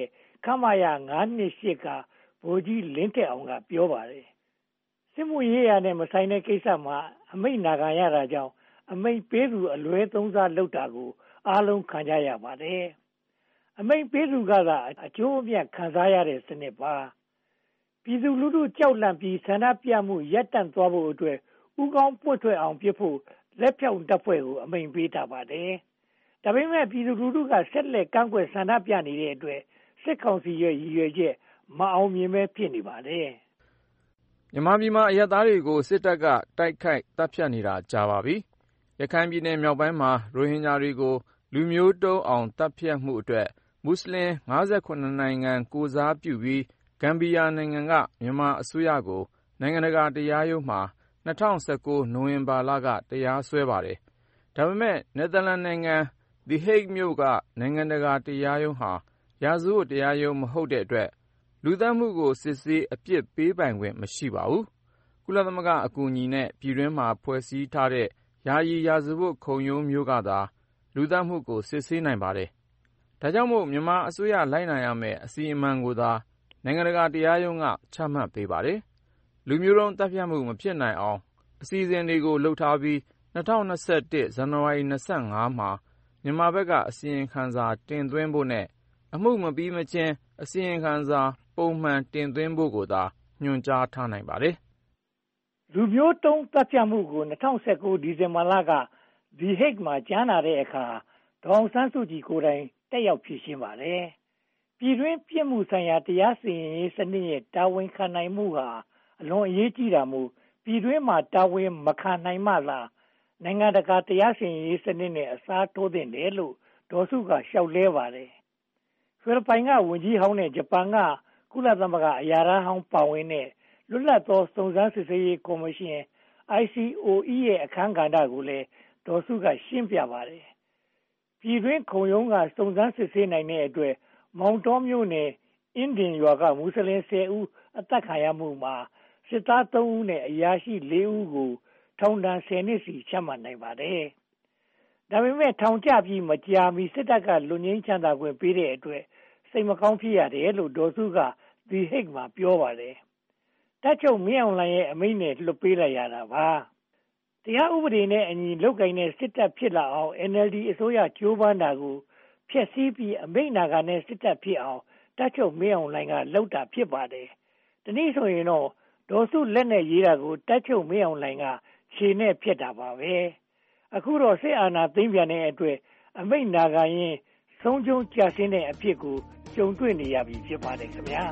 ခမရငါးနှစ်ရှစ်ကဗိုလ်ကြီးလင်းတက်အောင်ကပြောပါတယ်စစ်မှုရေးရနဲ့မဆိုင်တဲ့ကိစ္စမှာအမိန့်နာခံရတာကြောင့်အမိန့်ပေးသူအလွဲသုံးစားလုပ်တာကိုအားလုံးခံကြရပါတယ်အမိန့်ပေးသူကသာအကျိုးအမြတ်ခံစားရတဲ့စနစ်ပါပြည်သူလူထုကြောက်လန့်ပြီးဆန္ဒပြမှုရပ်တန့်သွားဖို့အတွက်ဥကောင်းပွတ်ထွက်အောင်ပြဖို့လက်ဖြောင့်တပ်ဖွဲ့ကိုအမိန့်ပေးတာပါတယ်ဒါပေမဲ့ပြည်သူလူထုကဆက်လက်ကန့်ကွက်ဆန္ဒပြနေတဲ့အတွက်စစ်ကောင်စီရဲ့ရည်ရွယ်ချက်မအောင်မြင်ပဲဖြစ်နေပါတယ်မြန်မာပြည်မှာအရပ်သားတွေကိုစစ်တပ်ကတိုက်ခိုက်တပ်ဖြတ်နေတာကြာပါပြီရခိုင်ပြည်နယ်မြောက်ပိုင်းမှာရိုဟင်ဂျာတွေကိုလူမျိုးတုံးအောင်တပ်ဖြတ်မှုအတွက်မွတ်စလင်၅၇နိုင်ငံကိုယ်စားပြုပြီးဂမ်ဘီယာနိုင်ငံကမြန်မာအစိုးရကိုနိုင်ငံတကာတရားရုံးမှာ၂၀၁၉နိုဝင်ဘာလကတရားစွဲပါတယ်ဒါပေမဲ့နယ်သာလန်နိုင်ငံ The Hague မြို့ကနိုင်ငံတကာတရားရုံးဟာရာဇဝတ်တရားရုံးမဟုတ်တဲ့အတွက်လူသတ်မှုကိုစစ်ဆေးအပြစ်ပေးပိုင်ခွင့်မရှိပါဘူးကုလသမဂ္ဂအကူအညီနဲ့ပြည်တွင်းမှာဖွဲ့စည်းထားတဲ့ယာယီရာဇဝတ်ခုံရုံးမျိုးကသာလူသတ်မှုကိုစစ်ဆေးနိုင်ပါတယ်ဒါကြောင့်မို့မြန်မာအစိုးရလိုက်နာရမယ့်အစီအမံကိုသာနိုင်ငံတကာတရားရုံးကချမှတ်ပေးပါတယ်လူမျိုးတုံးတပ်ဖြတ်မှုမဖြစ်နိုင်အောင်အစီအစဉ်တွေကိုလှုပ်ထားပြီး၂၀၂၁ဇန်နဝါရီ၂၅မှာမြန်မာဘက်ကအစီရင်ခံစာတင်သွင်းဖို့နဲ့အမှုမပြီးမချင်းအစီရင်ခံစာပုံမှန်တင်သွင်းဖို့ကိုသာညွှန်ကြားထားနိုင်ပါတယ်လူမျိုးတုံးတပ်ဖြတ်မှုကို၂၀၁၉ဒီဇင်ဘာလက The Hague မှာကြားနာတဲ့အခါဒေါ်အောင်ဆန်းစုကြည်ကိုယ်တိုင်တက်ရောက်ဖြေရှင်းပါတယ်ပြည်တွင်းပြစ်မှုဆိုင်ရာတရားစီရင်ရေးစနစ်ရဲ့တာဝန်ခံနိုင်မှုဟာအလွန်အရေးကြီးတာမို့ပြည်တွင်းမှာတာဝန်မခံနိုင်မှလားနိုင်ငံတကာတရားစီရင်ရေးစနစ်နဲ့အစားထိုးသင့်တယ်လို့ဒေါ်စုကလျှောက်လဲပါတယ်ဖိလစ်ပိုင်ကဝန်ကြီးဟောင်းနဲ့ဂျပန်ကကုလသမဂ္ဂအရာထမ်းဟောင်းပါဝင်တဲ့လွတ်လပ်သောစုံစမ်းစစ်ဆေးရေးကော်မရှင် I C O E ရဲ့အခမ်းကဏ္ဍကိုလည်းဒေါ်စုကရှင်းပြပါတယ်ပြည်တွင်းခုံရုံးကစုံစမ်းစစ်ဆေးနိုင်တဲ့အတွက်မောင်တောမြို့နယ်အင်းဒင်ရွာကမွတ်စလင်၁၀ဦးအသက်ခံရမှုမှာစစ်သား၃ဦးနဲ့အရာရှိ၄ဦးကိုထောင်ဒဏ်၁၀နှစ်စီချမှတ်နိုင်ပါတယ်ဒါပေမဲ့ထောင်ကျပြီးမကြာမီစစ်တပ်ကလွတ်ငြိမ်းချမ်းသာခွင့်ပေးတဲ့အတွက်စိတ်မကောင်းဖြစ်ရတယ်လို့ဒေါ်စုက The Hague မှာပြောပါတယ်တပ်ချုပ်မင်းအောင်လှိုင်ရဲ့အမိန့်နဲ့လွှတ်ပေးလိုက်ရတာပါတရားဥပဒေနဲ့အညီလုပ်ကိုင်တဲ့စစ်တပ်ဖြစ်လာအောင် N L D အစိုးရကြိုးပမ်းတာကိုဖျက်ဆီးပြီးအမိန့်နာခံတဲ့စစ်တပ်ဖြစ်အောင်တပ်ချုပ်မင်းအောင်လှိုင်ကလုပ်တာဖြစ်ပါတယ်ဒီနည်းဆိုရင်တော့ဒေါ်စုလက်နဲ့ရေးတာကိုတပ်ချုပ်မင်းအောင်လှိုင်ကခြေနဲ့ဖျက်တာပါပဲအခုတော့စစ်အာဏာသိမ်းပြန်တဲ့အတွက်အမိန့်နာခံရင်ဆုံးရှုံးကြဆင်းတဲ့အဖြစ်ကိုကြုံတွေ့နေရပြီဖြစ်ပါတယ်ခင်ဗျာ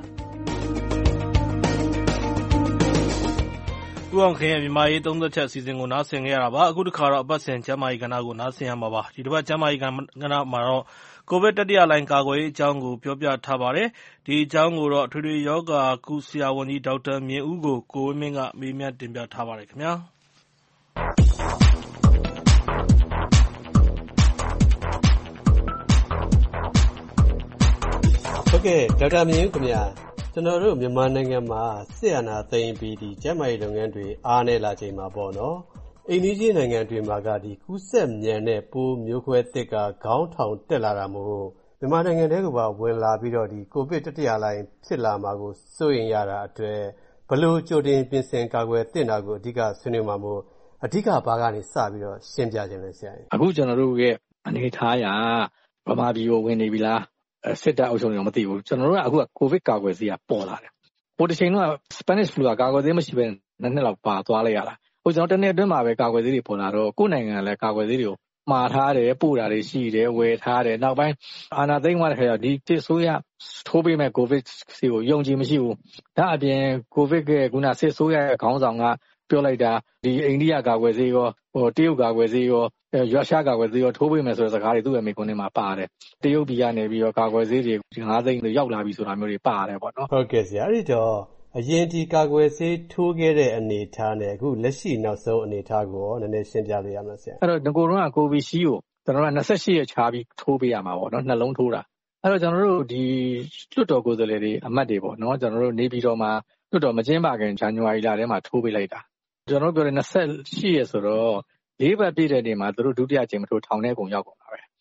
ဦးအောင်ခင်ရဲ့မြန်မာရေးသုံးသက်ချက်အစီအစဉ်ကိုနားဆင်ခဲ့ရတာပါအခုတစ်ခါတော့အပတ်စဉ်ကျမ်းမာရေးကဏ္ဍကိုနားဆင်ရမှာပါဒီတစ်ပတ်ကျမ်းမာရေးကဏ္ဍမှာတော့ကိုဗစ်တတိယလှိုင်းကာကွယ်ရေးအကြောင်းကိုပြောပြထားပါတယ်ဒီအကြောင်းကိုတော့ထွေထွေရောဂါကုဆရာဝန်ကြီးဒေါက်တာမြင့်ဦးကိုကိုဝင်းမင်းကမေးမြန်းတင်ပြထားပါတယ်ခင်ဗျာဟုတ်ကဲ့ဒေါက်တာမြင့်ဦးခင်ဗျာကျွန်တော်တို့မြန်မာနိုင်ငံမှာစစ်အာဏာသိမ်းပြီးဒီကျန်းမာရေးလုပ်ငန်းတွေအားနည်းလာချိန်မှာပေါ့နော်အိန္ဒိယနိုင်ငံတွေမှာကဒီကူးစက်မြန်တဲ့ပိုးမျိုးခွဲသစ်ကခေါင်းထောင်တက်လာတာမို့မြန်မာနိုင်ငံထဲကပါဝင်လာပြီးတော့ဒီကိုဗစ်တတိယလှိုင်းဖြစ်လာမှာကိုစိုးရိမ်ရတာအတွက်ဘလို့ကြိုတင်ပြင်ဆင်ကာကွယ်သင့်တာကိုအဓိကဆွေးနွေးမှာမို့အဓိကဘာကနေစပြီးတော့ရှင်းပြခြင်းလဲဆရာအခုကျွန်တော်တို့ရဲ့အနေထားရဗမာပြည်ကိုဝင်နေပြီလားစစ်တပ်အုပ်ချုပ်နေတော့မသိဘူးကျွန်တော်တို့ကအခုကကိုဗစ်ကာကွယ်ဆေးကပေါ်လာတယ်ဟိုတစ်ချိန်တော့ Spanish flu ကကာကွယ်ဆေးမရှိဘဲနှစ်နှစ်လောက်ပါသွားလိုက်ရတာဟိုကျွန်တော်တနေ့အတွင်းမှာပဲကာကွယ်ဆေးတွေပေါ်လာတော့ကိုယ်နိုင်ငံကလည်းကာကွယ်ဆေးတွေကိုမှာထားတယ်ပို့တာတွေရှိတယ်ဝယ်ထားတယ်နောက်ပိုင်းအာဏာသိမ်းသွားတဲ့ခါကျဒီတစ်ဆိုးရထိုးပေးမဲ့ကိုဗစ်ဆေးကိုယုံကြည်မရှိဘူးဒါအပြင်ကိုဗစ်ရဲ့ခုနစစ်ဆိုးရရဲ့ခေါင်းဆောင်ကပြောလိုက်တာဒီအိန္ဒိယကာကွယ်ဆေးရောဟိုတရုတ်ကာကွယ်ဆေးရောရုရှားကာကွယ်ဆေးရောထိုးပေးမယ်ဆိုတဲ့စကားတွေသူ့ရဲ့မိကွန်းထဲမှာပါတယ်တရုတ်ပြည်ကနေပြီးတော့ကာကွယ်ဆေးတွေငါးသိန်းရောက်လာပြီဆိုတာမျိုးတွေပါတယ်ပေါ့နော်ဟုတ်ကဲ့ဆရာအဲ့ဒီတော့အရင်ဒီကာကွယ်ဆေးထိုးခဲ့တဲ့အနေအထားနဲ့အခုလက်ရှိနောက်ဆုံးအနေအထားကိုရောနည်းနည်းရှင်းပြပေးရမလားဆရာအဲ့တော့ငကိုတော့ကိုဗီရှိကိုကျွန်တော်က၂၈ရက်ခြားပြီးထိုးပေးရမှာပေါ့နော်နှလုံးထိုးတာအဲ့တော့ကျွန်တော်တို့ဒီလွှတ်တော်ကိုယ်စားလှယ်တွေအမတ်တွေပေါ့နော်ကျွန်တော်တို့နေပြည်တော်မှာလွှတ်တော်မကျင်းပခင်ဇန်နဝါရီလထဲမှာထိုးပေးလိုက်တာကျွန်တော်တို့ပြောတယ်၂၈ရက်ဆိုတော့လေးပတ်ပြည့်တဲ့နေ့မှာသူတို့ဒုတိယကြိမ်မထိုးထောင်ထဲကုန်ရောက်ကုန်တာပဲ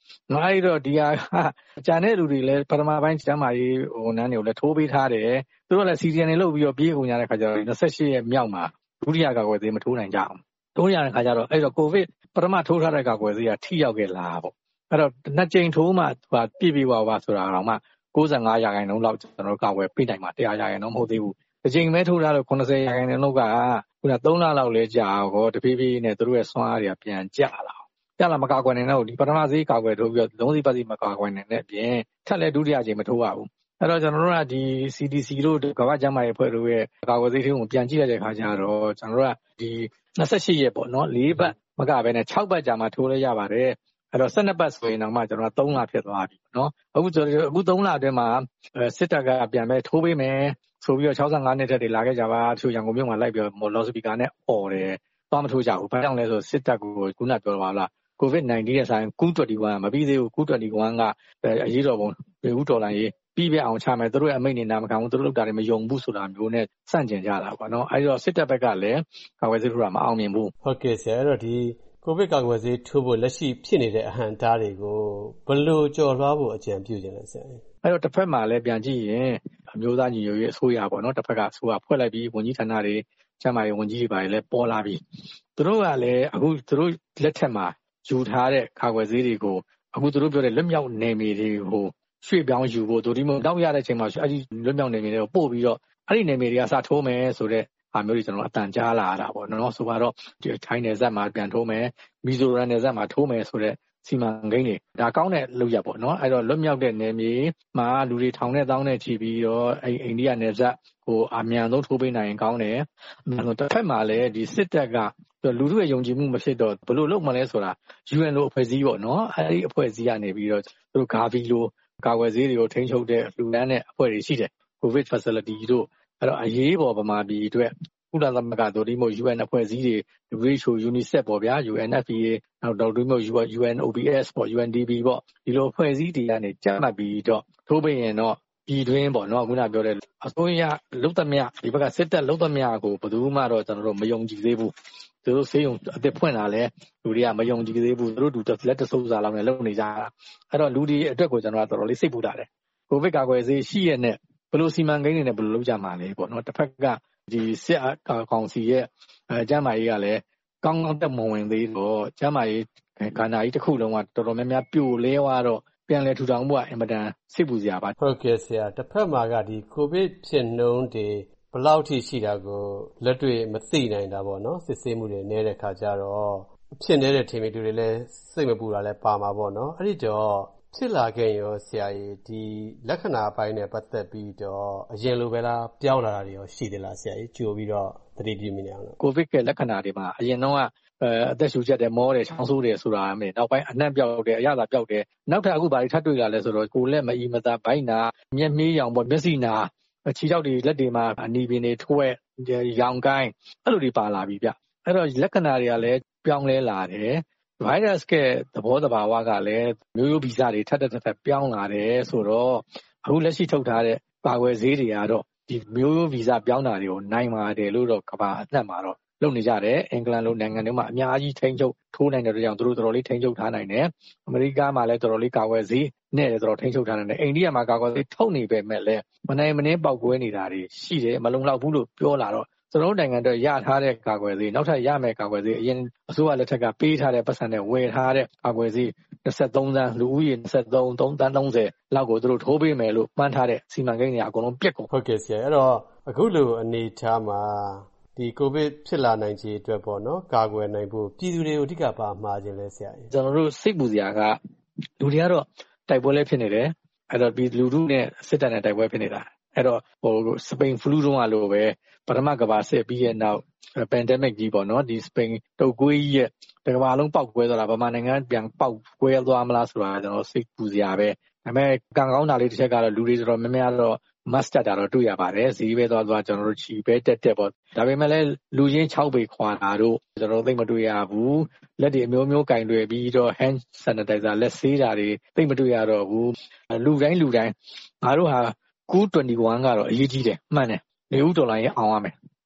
နော်အဲ့တော့ဒီဟာကြံတဲ့လူတွေလည်းပထမပိုင်းကျမ်းမာရေးဟိုနန်းတွေကိုလည်းထိုးပေးထားတယ်သူတို့လည်းစီစီန်တွေလုပ်ပြီးတော့ပြေးကုန်ကြတဲ့ခါကျတော့၂၈ရက်မြောက်မှာဒုတိယကာကွယ်ဆေးမထိုးနိုင်ကြအောင်ထိုးရတဲ့ခါကျတော့အဲ့တော့ကိုဗစ်ပထမထိုးထားတဲ့ကာကွယ်ဆေးကထိရောက်ခဲ့လားပေါ့အဲ့တော့နှစ်ကြိမ်ထိုးမှဟိုပြည့်ပြည့်ဝဝဆိုတာတော့မှ၉၅ရာခိုင်နှုန်းလောက်ကျွန်တော်တို့ကာကွယ်ပေးနိုင်မှာ၁၀၀ရာခိုင်နှုန်းမဟုတ်သေးဘူးတစ်ချိန်ပဲထိုးထားတော့၉၀ရာခိုင်နှုန်းလောက်ကခုန၃လလောက်လဲကြာတော့တဖြည်းဖြည်းနဲ့တို့ရဲ့ဆွမ်းအားတွေကပြန်ကျလာကျလာမကာကွယ်နိုင်တော့ဒီပထမဆေးကာကွယ်ထိုးပြီးတော့လုံးစီပတ်စီမကာကွယ်နိုင်တဲ့အပြင်ထပ်လဲဒုတိယချိန်မထိုးရဘူးအဲ့တော့ကျွန်တော်တို့ကဒီ C D C တို့ကမ္ဘာ့ကျန်းမာရေးအဖွဲ့တို့ရဲ့ကာကွယ်ဆေးတွေကိုပြန်ကြည့်လိုက်တဲ့အခါကျတော့ကျွန်တော်တို့ကဒီ၂၈ရက်ပေါ့နော်၄ပတ်မကပဲနဲ့၆ပတ်ကြာမှထိုးလဲရပါတယ်အဲ့တော့၁၂ပတ်ဆိုရင်တော့မှကျွန်တော်က၃လဖြစ်သွားပြီနော်အခုကျွန်တော်အခု၃လအတွင်းမှာစစ်တပ်ကပြန်ပဲထိုးပေးမယ်ဆိုပြီးတော့၆၅နှစ်တက်တွေလာခဲ့ကြပါတချို့ရန်ကုန်မြို့မှာလိုက်ပြီးတော့လော်စပီကာနဲ့អော်တယ်သွားမထိုးကြဘူးဘာကြောင့်လဲဆိုစစ်တပ်ကိုခုနပြောပါလားကိုဗစ်၁၉ရဲ့ဆိုင်ကူး၂၁မပြီးသေးဘူးကူး၂၁ကအရေးတော်ပုံပြည်ဦးတော်လိုင်းရေးပြီးပြအောင်ချမယ်သူတို့ရဲ့အမိန့်နေနာမခံဘူးသူတို့လုပ်တာတွေမယုံဘူးဆိုတာမျိုးနဲ့စန့်ကျင်ကြတာပေါ့နော်အဲဒီတော့စစ်တပ်ဘက်ကလည်းကာကွယ်ဆေးထိုးတာမအောင်မြင်ဘူးဟုတ်ကဲ့ဆရာအဲ့တော့ဒီကိုဗစ်ကာကွယ်ဆေးထိုးဖို့လက်ရှိဖြစ်နေတဲ့အဟန့်အတားတွေကိုဘယ်လိုကျော်လွှားဖို့အကြံပြုချင်လဲဆရာအဲ့တော့တစ်ဖက်မှာလည်းပြန်ကြည့်ရင်အမျိုးသားညီညွတ်ရေးအစိုးရပေါ့နော်တစ်ဖက်ကအစိုးရဖွဲ့လိုက်ပြီးဝန်ကြီးဌာနတွေကျန်းမာရေးဝန်ကြီးတွေပါလည်းပေါ်လာပြီးသူတို့ကလည်းအခုသူတို့လက်ထက်မှာယူထားတဲ့ကာကွယ်ဆေးတွေကိုအခုသူတို့ပြောတဲ့လွတ်မြောက်နယ်မြေတွေကိုရွှေ့ပြောင်းယူဖို့တို့ဒီမျိုးတောက်ရတဲ့အချိန်မှာအဲ့ဒီလွတ်မြောက်နယ်မြေတွေကိုပို့ပြီးတော့အဲ့ဒီနယ်မြေတွေကစထိုးမယ်ဆိုတဲ့အားမျိုးတွေကျွန်တော်အတန်ကြားလာတာပေါ့နော်ဆိုတော့ဒီထိုင်းနယ်စပ်မှာပြန်ထိုးမယ်မီဇိုရမ်နယ်စပ်မှာထိုးမယ်ဆိုတဲ့စီမံကိန်းတွေဒါကောင်းတဲ့လုပ်ရပေါ့နော်အဲ့တော့လွတ်မြောက်တဲ့နယ်မြေမှာလူတွေထောင်နဲ့တောင်းနဲ့ချီပြီးတော့အဲ့အိန္ဒိယနယ်စပ်ဟိုအမြန်ဆုံးထိုးပေးနိုင်ရင်ကောင်းတယ်အမြန်ဆုံးတစ်ဖက်မှာလည်းဒီစစ်တပ်ကလူထုရဲ့ယုံကြည်မှုမဖြစ်တော့ဘယ်လိုလုပ်မလဲဆိုတာ U N လိုအဖွဲ့အစည်းပေါ့နော်အဲ့ဒီအဖွဲ့အစည်းကနေပြီးတော့သူတို့ဂါဗီလိုကာကွယ်ဆေးတွေကိုထိန်းချုပ်တဲ့လူနန်းတဲ့အဖွဲ့တွေရှိတယ် COVID facility တို့အဲ့တော့အရေးပေါ်ဗမာပြည်အတွက်ကုလသမဂ္ဂတို့ဒီမို့ U N အဖွဲ့အစည်းတွေ W H O UNICEF ပေါ့ဗျာ U N F P A နောက်တော့ဒီမို့ U N O B S ပေါ့ U N D P ပေါ့ဒီလိုအဖွဲ့အစည်းတွေကနေကြပ်မှတ်ပြီးတော့ထိုးပေးရင်တော့ပြည်တွင်းပေါ့နော်ခုနပြောတဲ့အစိုးရလုံသမျှဒီဘက်ကစစ်တပ်လုံသမျှကိုဘယ်သူမှတော့ကျွန်တော်တို့မယုံကြည်သေးဘူးသူတို့စေးုံအသက်ဖွင့်လာလဲလူတွေကမယုံကြည်သေးဘူးသူတို့တူလက်တဆုပ်စာလောက်နဲ့လုပ်နေကြတာအဲ့တော့လူတွေအတွက်ကိုကျွန်တော်ကတော်တော်လေးစိတ်ပူတာတယ်ကိုဗစ်ကာကွယ်ဆေးရှိရတဲ့ဘယ်လိုစီမံကိန်းတွေနဲ့ဘယ်လိုလုပ်ကြမှာလဲပေါ့နော်တစ်ဖက်ကဒီစစ်ကောင်စီရဲ့အဲကျန်းမာရေးကလည်းကောင်းကောင်းတက်မဝင်သေးတော့ကျန်းမာရေးကဏ္ဍကြီးတစ်ခုလုံးကတော်တော်များများပြိုလဲသွားတော့ပြန်လဲထူထောင်မှုကအင်မတန်စိတ်ပူစရာပါဟုတ်ကဲ့ဆရာတစ်ဖက်မှာကဒီကိုဗစ်ဖြစ်နှုန်းတွေဘယ်လောက်ထိရှိတာကိုလက်တွေ့မသိနိုင်တာပေါ့နော်စစ်ဆေးမှုတွေနည်းတဲ့ခါကျတော့ဖြစ်နေတဲ့ထင်မြင်သူတွေလည်းစိတ်မပူတာလည်းပါမှာပေါ့နော်အဲ့ဒီတော့ဖြစ်လာခဲ့ရောဆရာကြီးဒီလက္ခဏာပိုင်းနဲ့ပတ်သက်ပြီးတော့အရင်လိုပဲလားပြောင်းလာတာတွေရောရှိသေးလားဆရာကြီးကြိုပြီးတော့သတိပြုမိနေအောင်လို့ကိုဗစ်ရဲ့လက္ခဏာတွေမှာအရင်တော့အဲအသက်ရှူချက်တယ်မောတယ်ချောင်းဆိုးတယ်ဆိုတာအမေနောက်ပိုင်းအနှံ့ပြောက်တယ်အရသာပြောက်တယ်နောက်ထပ်အခုဘာတွေထပ်တွေ့လာလဲဆိုတော့ကိုယ်လက်မအီမသာဘိုင်းနာမျက်မေးရောင်ပေါ့မျက်စိနာခြေထောက်တွေလက်တွေမှာအနီပင်တွေထွဲရောင်ကိုင်းအဲ့လိုတွေပါလာပြီဗျအဲ့တော့လက္ခဏာတွေကလည်းပြောင်းလဲလာတယ်ဗိုင်းရပ်စ်ကသဘောတဘာဝကလည်းမျိုးရိုးဗီဇတွေထပ်ထပ်ထပ်ပြောင်းလာတယ်ဆိုတော့အခုလက်ရှိထုတ်ထားတဲ့ကာကွယ်ဆေးတွေကတော့ဒီမျိုးရိုးဗီဇပြောင်းတာတွေကိုနိုင်ပါတယ်လို့တော့ကမ္ဘာအနှံ့မှာတော့လုပ်နေကြတယ်အင်္ဂလန်လိုနိုင်ငံတွေမှာအများကြီးထိန်းချုပ်ထိုးနိုင်တဲ့ကြောင့်သူတို့တော်တော်လေးထိန်းချုပ်ထားနိုင်တယ်အမေရိကမှာလည်းတော်တော်လေးကာကွယ်ဆေးနဲ့တော်တော်ထိန်းချုပ်ထားနိုင်တယ်အိန္ဒိယမှာကာကွယ်ဆေးထုတ်နေပေမဲ့လည်းမနိုင်မနှင်းပေါက်ကွဲနေတာတွေရှိတယ်မလုံလောက်ဘူးလို့ပြောလာတော့ကျွန်တော်တို့နိုင်ငံတော့ရထားတဲ့ကာကွယ်ဆေးနောက်ထပ်ရမယ်ကာကွယ်ဆေးအရင်အစိုးရလက်ထက်ကပေးထားတဲ့ပတ်စံနဲ့ဝယ်ထားတဲ့ကာကွယ်ဆေး၂၃သန်းလူဦးရေ၂၃ သုံးသန်း၃၀လောက်ကိုသူတို့ထိုးပေးမယ်လို့မှန်းထားတဲ့စီမံကိန်းတွေအကုန်လုံးပြက်ကုန်ဟုတ်ကဲ့ဆရာအဲ့တော့အခုလိုအနေထားမှာဒီကိုဗစ်ဖြစ်လာနိုင်ခြေအတွက်ပေါ့နော်ကာကွယ်နိုင်ဖို့ပြည်သူတွေကိုအဓိကပါမှာခြင်းလဲဆရာကြီးကျွန်တော်တို့စိတ်ပူစရာကလူတွေကတော့တိုက်ပွဲလဲဖြစ်နေတယ်အဲ့တော့ဒီလူထုနဲ့စစ်တပ်နဲ့တိုက်ပွဲဖြစ်နေတာအဲ့တော့ဟိုစပိန်ဖလူးတုန်းကလိုပဲပထမကမ္ဘာစစ်ပြီးရဲ့နောက် pandemic ကြီးပေါ့နော်ဒီစပိန်တုပ်ကွေးကြီးရဲ့တကမ္ဘာလုံးပေါက်ကွဲသွားတာဗမာနိုင်ငံပြန်ပေါက်ကွဲသွားမလားဆိုတာကျွန်တော်စိတ်ပူစရာပဲဒါပေမဲ့ကံကောင်းတာလေးတစ်ချက်ကတော့လူတွေတော်တော်များများတော့ master တာတော့တွေ့ရပါတယ်ဈေးပဲသွားသွားကျွန်တော်တို့ချီပဲတက်တက်ပေါ့ဒါပေမဲ့လည်းလူချင်း၆ပေခွာတာတို့ကျွန်တော်တို့သိမတွေ့ရဘူးလက်တွေအမျိုးမျိုးကင်တွေ့ပြီးတော့ hand sanitizer လက်ဆေးတာတွေသိမတွေ့ရတော့ဘူးလူတိုင်းလူတိုင်းငါတို့ဟာကူး၂၁ကတော့အရေးကြီးတယ်မှန်တယ်နေဦးဒေါ်လာရင်အောင်ရမယ်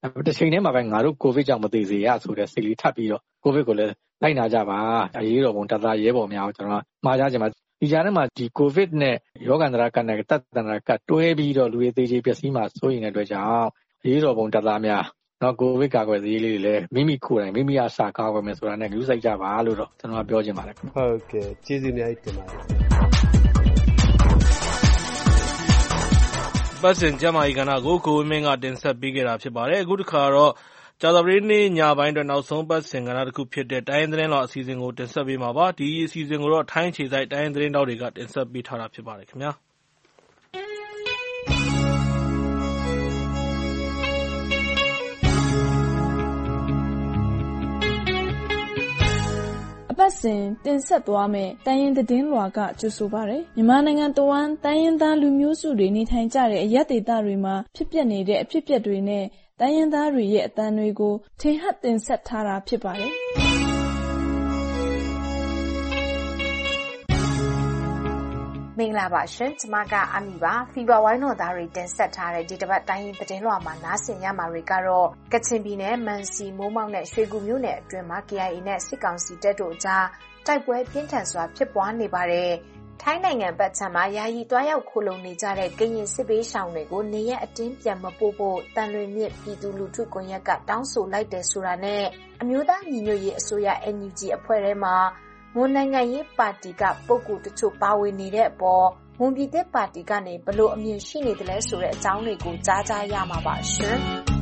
တစ်ချိန်တည်းမှာပဲငါတို့ကိုဗစ်ကြောင့်မသေးစေရဆိုတဲ့စိတ်လေးထပ်ပြီးတော့ကိုဗစ်ကိုလည်းလိုက်နာကြပါအရေးတော်ပုံတပ်သားရဲဘော်များကိုကျွန်တော်မှားကြခြင်းမှာဒီကြားထဲမှာဒီကိုဗစ်နဲ့ရောဂါန္တရာကနဲ့တတ်တန္တရာကတွဲပြီးတော့လူတွေသေးချေပျက်စီးမှာစိုးရိမ်တဲ့အတွက်ကြောင့်အရေးတော်ပုံတပ်သားများနော်ကိုဗစ်ကာကွယ်ဆေးလေးတွေလည်းမိမိကိုယ်တိုင်မိမိအစာကာကွယ်မယ်ဆိုတာနဲ့ယူဆိုင်ကြပါလို့တော့ကျွန်တော်ပြောချင်ပါတယ်ဟုတ်ကဲ့ကျေးဇူးအများကြီးတင်ပါတယ်ပတ်စင်ကျမကြီးကဏ္ဍကိုကိုဝင်းမင်းကတင်ဆက်ပေးခဲ့တာဖြစ်ပါတယ်အခုတစ်ခါတော့ကြာသပတေးနေ့ညပိုင်းအတွက်နောက်ဆုံးပတ်စင်ကဏ္ဍတစ်ခုဖြစ်တဲ့တိုင်းသတင်းတော်အစီအစဉ်ကိုတင်ဆက်ပေးမှာပါဒီအစီအစဉ်ကိုတော့ထိုင်းခြေစိုက်တိုင်းသတင်းတော်တွေကတင်ဆက်ပေးထားတာဖြစ်ပါတယ်ခင်ဗျာပတ်စဉ်တင်ဆက်သွားမယ်တိုင်းရင်းသတင်းလွှာကကြိုဆိုပါရယ်မြန်မာနိုင်ငံတဝန်းတိုင်းရင်းသားလူမျိုးစုတွေနေထိုင်ကြတဲ့အရပ်ဒေသတွေမှာဖြစ်ပျက်နေတဲ့အဖြစ်အပျက်တွေနဲ့တိုင်းရင်းသားတွေရဲ့အသံတွေကိုထင်ဟပ်တင်ဆက်ထားတာဖြစ်ပါတယ်မင်္ဂလာပါရှင်ကျမကအမီပါဖီဘာဝိုင်းတော်သားတွေတင်ဆက်ထားတဲ့ဒီတစ်ပတ်တိုင်းရင်းသတင်းလွှာမှာနားဆင်ရမှာတွေကတော့ကချင်ပြည်နယ်မန်စီမိုးမောက်နဲ့ရွှေကူမြို့နယ်အတွင်းမှာ K I A နဲ့စစ်ကောင်စီတပ်တို့အကြားတိုက်ပွဲပြင်းထန်စွာဖြစ်ပွားနေပါတယ်ထိုင်းနိုင်ငံဘက်ခြမ်းမှာယာယီတွားရောက်ခိုလုံနေကြတဲ့ကရင်စစ်ဘေးရှောင်တွေကိုနေရအတင်းပြန်မပို့ဖို့တန်လွင်မြစ်ပြည်သူလူထုကွန်ရက်ကတောင်းဆိုလိုက်တယ်ဆိုတာနဲ့အမျိုးသားညီညွတ်ရေးအစိုးရ N U G အဖွဲ့ထဲမှာမွန်နိုင်ငံရေးပါတီကပုဂ္ဂိုလ်တချို့ပါဝင်နေတဲ့အပေါ်မွန်ပြည်သက်ပါတီကနေဘလို့အမြင်ရှိနေတယ်လဲဆိုတဲ့အကြောင်းတွေကိုကြားကြားရမှာပါရှင်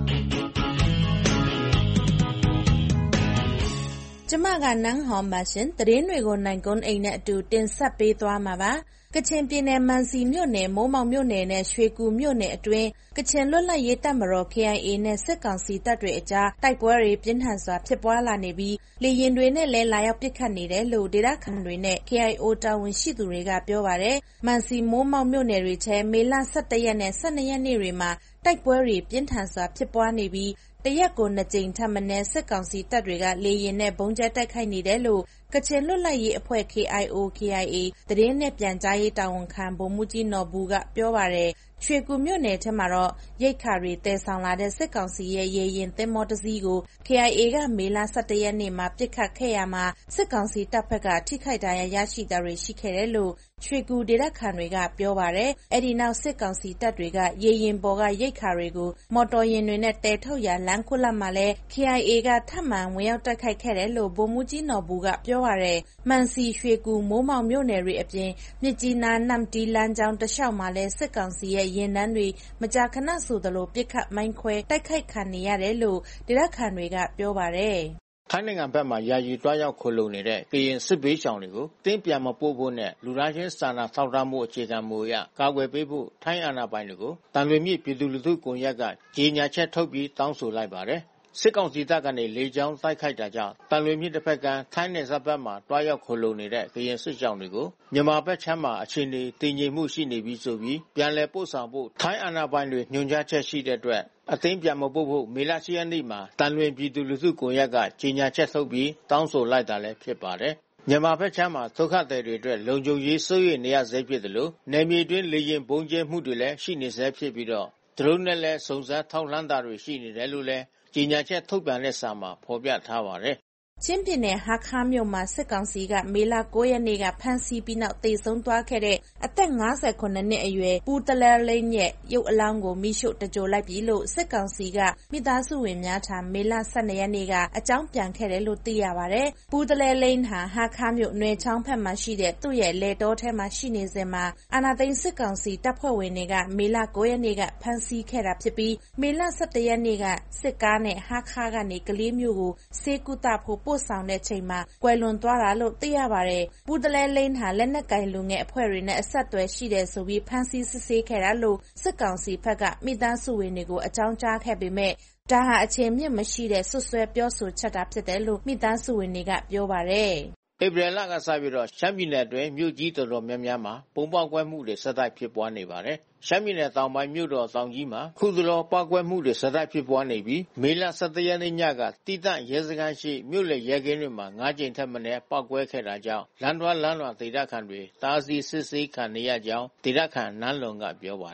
။ကျမကနန်းဟော်ပါရှင်သတင်းတွေကိုနိုင်ကွန်းအိမ်နဲ့အတူတင်ဆက်ပေးသွားမှာပါ။ကချင်ပြည်နယ်မန်စီမြို့နယ်မိုးမောက်မြို့နယ်နဲ့ရွှေကူမြို့နယ်အတွင်းကချင်လွတ်လပ်ရေးတပ်မတော် K I A နဲ့စစ်ကောင်စီတပ်တွေအကြားတိုက်ပွဲတွေပြင်းထန်စွာဖြစ်ပွားလာနေပြီးလေရင်တွေနဲ့လည်းလာရောက်ပစ်ခတ်နေတယ်လို့ဒေသခံတွေနဲ့ K I O တာဝန်ရှိသူတွေကပြောပါတယ်။မန်စီမိုးမောက်မြို့နယ်တွေထဲမေလ၁၁ရက်နဲ့၁၂ရက်နေ့တွေမှာတိုက်ပွဲတွေပြင်းထန်စွာဖြစ်ပွားနေပြီးတရက်ကိုနှစ်ကြိမ်ထပ်မံစစ်ကောင်စီတပ်တွေကလေရင်နဲ့ဘုံကျဲတိုက်ခိုက်နေတယ်လို့ကချင်လွတ်လပ်ရေးအဖွဲ့ K I O K I A သတင်းနဲ့ပြန်ကြားရေးတာဝန်ခံဗိုလ်မှူးကြီးနော်ဘူးကပြောပါတယ်ရွှေကူမြို့နယ်ထဲမှာတော့ရိတ်ခါတွေတည်ဆောင်လာတဲ့စစ်ကောင်စီရဲ့ရေရင်သင်္ဘောတစ်စီးကို K I A ကမေလ၁၁ရက်နေ့မှာပစ်ခတ်ခဲ့ရမှာစစ်ကောင်စီတပ်ဖက်ကထိခိုက်ဒဏ်ရာရရှိတာတွေရှိခဲ့တယ်လို့ရွှေကူဒေသခံတွေကပြောပါတယ်အဲ့ဒီနောက်စစ်ကောင်စီတပ်တွေကရေရင်ပေါ်ကရိတ်ခါတွေကိုမော်တော်ယာဉ်တွေနဲ့တဲထုတ်ရလမ်းခွလပ်မှာလဲ K I A ကထပ်မံဝင်ရောက်တိုက်ခိုက်ခဲ့တယ်လို့ဗိုလ်မှူးကြီးနော်ဘူးကပြောပါတယ်မန်စီရွှေကူမိုးမောင်မြို့နယ်တွေအပြင်မြစ်ကြီးနားနမ်တီလမ်းကြောင်းတလျှောက်မှာလဲစစ်ကောင်စီရဲ့ရင်နှန်းတွေမကြာခဏဆိုသလိုပစ်ခတ်မိုင်းခွဲတိုက်ခိုက်ခံနေရတယ်လို့ဒေသခံတွေကပြောပါတယ်ထိုင်းနိုင်ငံဘက်မှာယာယီတွားရောက်ခိုလုံနေတဲ့ကရင်စစ်ဘေးရှောင်တွေကိုတင်းပြန်မပို့ဖို့နဲ့လူသားချင်းစာနာထောက်ထားမှုအခြေခံမူအရကာကွယ်ပေးဖို့ထိုင်းအာဏာပိုင်တွေကိုတန်လွင်မြစ်ပြည်သူလူထုကွန်ရက်ကကြေညာချက်ထုတ်ပြီးတောင်းဆိုလိုက်ပါတယ်စစ်ကောင်စီတပ်ကနေလေကြောင်းတိုက်ခိုက်တာကြောင့်တန်လွင်မြစ်တစ်ဖက်ကထိုင်းနယ်စပ်ဘက်မှာတွားရောက်ခိုလုံနေတဲ့ကရင်စစ်ရှောင်တွေကိုမြန်မာဘက်ခြမ်းမှာအခြေအနေတည်ငြိမ်မှုရှိနေပြီးဆိုပြီးပြန်လည်ပို့ဆောင်ဖို့ထိုင်းအာဏာပိုင်တွေညွှန်ကြားချက်ရှိတဲ့အတွက်အသိမ်းပြန်မပို့ဖို့မေလ၈ရက်နေ့မှာတန်လွင်ပြည်သူလူထုကွန်ရက်ကကြေညာချက်ထုတ်ပြီးတောင်းဆိုလိုက်တာလည်းဖြစ်ပါတယ်မြန်မာဘက်ခြမ်းမှာဒုက္ခသည်တွေအတွက်လုံခြုံရေးစိုးရိမ်နေရဆဲဖြစ်တယ်လို့နယ်မြေတွင်းလေရင်ပုံကျဲမှုတွေလည်းရှိနေဆဲဖြစ်ပြီးတော့ဒရုန်းနဲ့လည်းစုံစမ်းထောက်လှမ်းတာတွေရှိနေတယ်လို့လည်းကြေညာချက်ထုတ်ပြန်တဲ့စာမှာဖော်ပြထားပါတယ်ချင်းပြည်နယ်ဟာခါမြို့မှာစစ်ကောင်စီကမေလ၉ရက်နေ့ကဖမ်းဆီးပြီးနောက်တေဆုံးသွားခဲ့တဲ့အသက်၅၇နှစ်အရွယ်ပူတလဲလိမ့်ရဲ့ရုပ်အလောင်းကိုမိရှို့တကြိုလိုက်ပြီလို့စစ်ကောင်စီကမိသားစုဝင်များထံမေလ၁၂ရက်နေ့ကအကြောင်းပြန်ခဲ့တယ်လို့သိရပါတယ်။ပူတလဲလိမ့်ဟာဟာခါမြို့နယ်ချောင်းဖက်မှာရှိတဲ့သူ့ရဲ့လေတောထဲမှာရှိနေစဉ်မှာအာနာသိန်းစစ်ကောင်စီတပ်ဖွဲ့ဝင်တွေကမေလ၉ရက်နေ့ကဖမ်းဆီးခဲ့တာဖြစ်ပြီးမေလ၁၁ရက်နေ့ကစစ်ကားနဲ့ဟာခါကနေကလေးမျိုးကိုစေကုသဖို့ပို့ဆောင်တဲ့ချိန်မှာကွယ်လွန်သွားတာလို့သိရပါတယ်။ပူတလဲလိန်ဟာလက်နက်ကင်လူငယ်အဖွဲ့တွေနဲ့အဆက်အသွယ်ရှိတယ်ဆိုပြီးဖမ်းဆီးစစ်ဆေးခဲ့တာလို့စစ်ကောင်စီဘက်ကမိသားစုဝင်တွေကိုအကြောင်းကြားခဲ့ပေမဲ့ဒါဟာအခြေမြင့်မရှိတဲ့ဆွဆွဲပြောဆိုချက်တာဖြစ်တယ်လို့မိသားစုဝင်တွေကပြောပါတယ်။ဧပြီလကစပြီးတော့ရှမ်းပြည်နယ်အတွင်းမြို့ကြီးတော်တော်များများမှာပုံပေါက်ကွဲမှုတွေဆက်တိုက်ဖြစ်ပွားနေပါတယ်။ရှမ်းပြည်နယ်တောင်ပိုင်းမြို့တော်တောင်ကြီးမှာခုသလောပောက်ကွဲမှုတွေဆက်တိုက်ဖြစ်ပွားနေပြီးမေလ၁၁ရက်နေ့ညကတိတရဲစခန်းရှိမြို့လေရဲကင်းတွေမှာ၅ကြိမ်ထက်မနည်းပောက်ကွဲခဲ့တာကြောင့်လမ်းတော်လမ်းတော်ဒေသခံတွေတားဆီးစစ်ဆေးခံနေရကြောင်းဒေသခံနန်းလွန်ကပြောပါတယ်။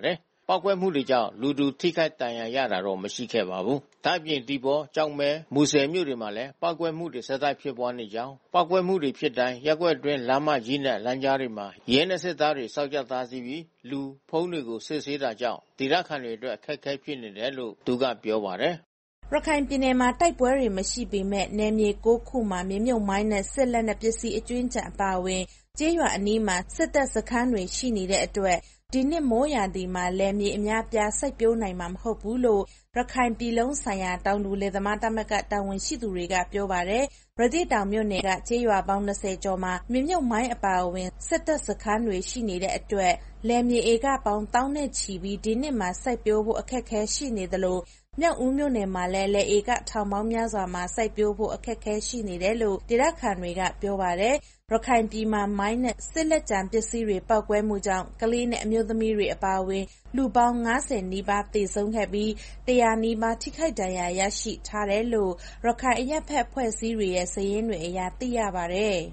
ပောက်ကွဲမှုတွေကြောင့်လူသူထိခိုက်ဒဏ်ရာရတာတော့မရှိခဲ့ပါဘူး။ဒါ့အပြင်ဒီပေါ်ကြောက်မဲမူဆယ်မြို့တွေမှာလည်းပောက်ကွဲမှုတွေဆက်တိုက်ဖြစ်ပွားနေကြောင်းပောက်ကွဲမှုတွေဖြစ်တိုင်းရက်ကွက်အတွင်းလမ်းမကြီးနဲ့လမ်းကြားတွေမှာရဲနဲ့စစ်သားတွေစောင့်ကြပ်သားစီပြီးလူဖုံးတွေကိုစစ်ဆေးတာကြောင့်ဒေသခံတွေအတွက်အခက်အခဲဖြစ်နေတယ်လို့သူကပြောပါတယ်။ရခိုင်ပြည်နယ်မှာတိုက်ပွဲတွေမရှိပေမဲ့နယ်မြေ၉ခုမှာမြေမြုပ်မိုင်းနဲ့စစ်လက်နက်ပစ္စည်းအကျွင်းချံအပါအဝင်ကျေးရွာအနီးမှာစစ်တပ်စခန်းတွေရှိနေတဲ့အတွက်ဒီနှစ်မိုးရာသီမှာလယ်မြေအများပြားစိုက်ပျိုးနိုင်မှာမဟုတ်ဘူးလို့ရခိုင်ပြည်လုံးဆိုင်ရာတောင်သူလယ်သမားသမဂ္ဂတာဝန်ရှိသူတွေကပြောပါတယ်။ရသေ့တောင်မြို့နယ်ကကျေးရွာပေါင်း၂၀ကျော်မှာမြေမြုပ်မိုင်းအပါအဝင်စစ်တပ်စခန်းတွေရှိနေတဲ့အတွက်လယ်မြေဧကပေါင်းတောင်းနဲ့ချီပြီးဒီနှစ်မှာစိုက်ပျိုးဖို့အခက်အခဲရှိနေသလိုမြောက်ဦးမြို့နယ်မှာလည်းလယ်ဧကထောင်ပေါင်းများစွာမှာစိုက်ပျိုးဖို့အခက်အခဲရှိနေတယ်လို့ဒေသခံတွေကပြောပါတယ်။ရခိုင်ပြည်မှာမိုင်းနဲ့စစ်လက်ကျန်ပစ္စည်းတွေပောက်ကွဲမှုကြောင့်ကလေးနဲ့အမျိုးသမီးတွေအပါအဝင်လူပေါင်း၅၀နီးပါးသေဆုံးခဲ့ပြီးတရာနီးပါးထိခိုက်ဒဏ်ရာရရှိထားတယ်လို့ရခိုင်အရပ်ဘက်အဖွဲ့အစည်းတွေရဲ့စာရင်းတွေအရသိရပါတယ်။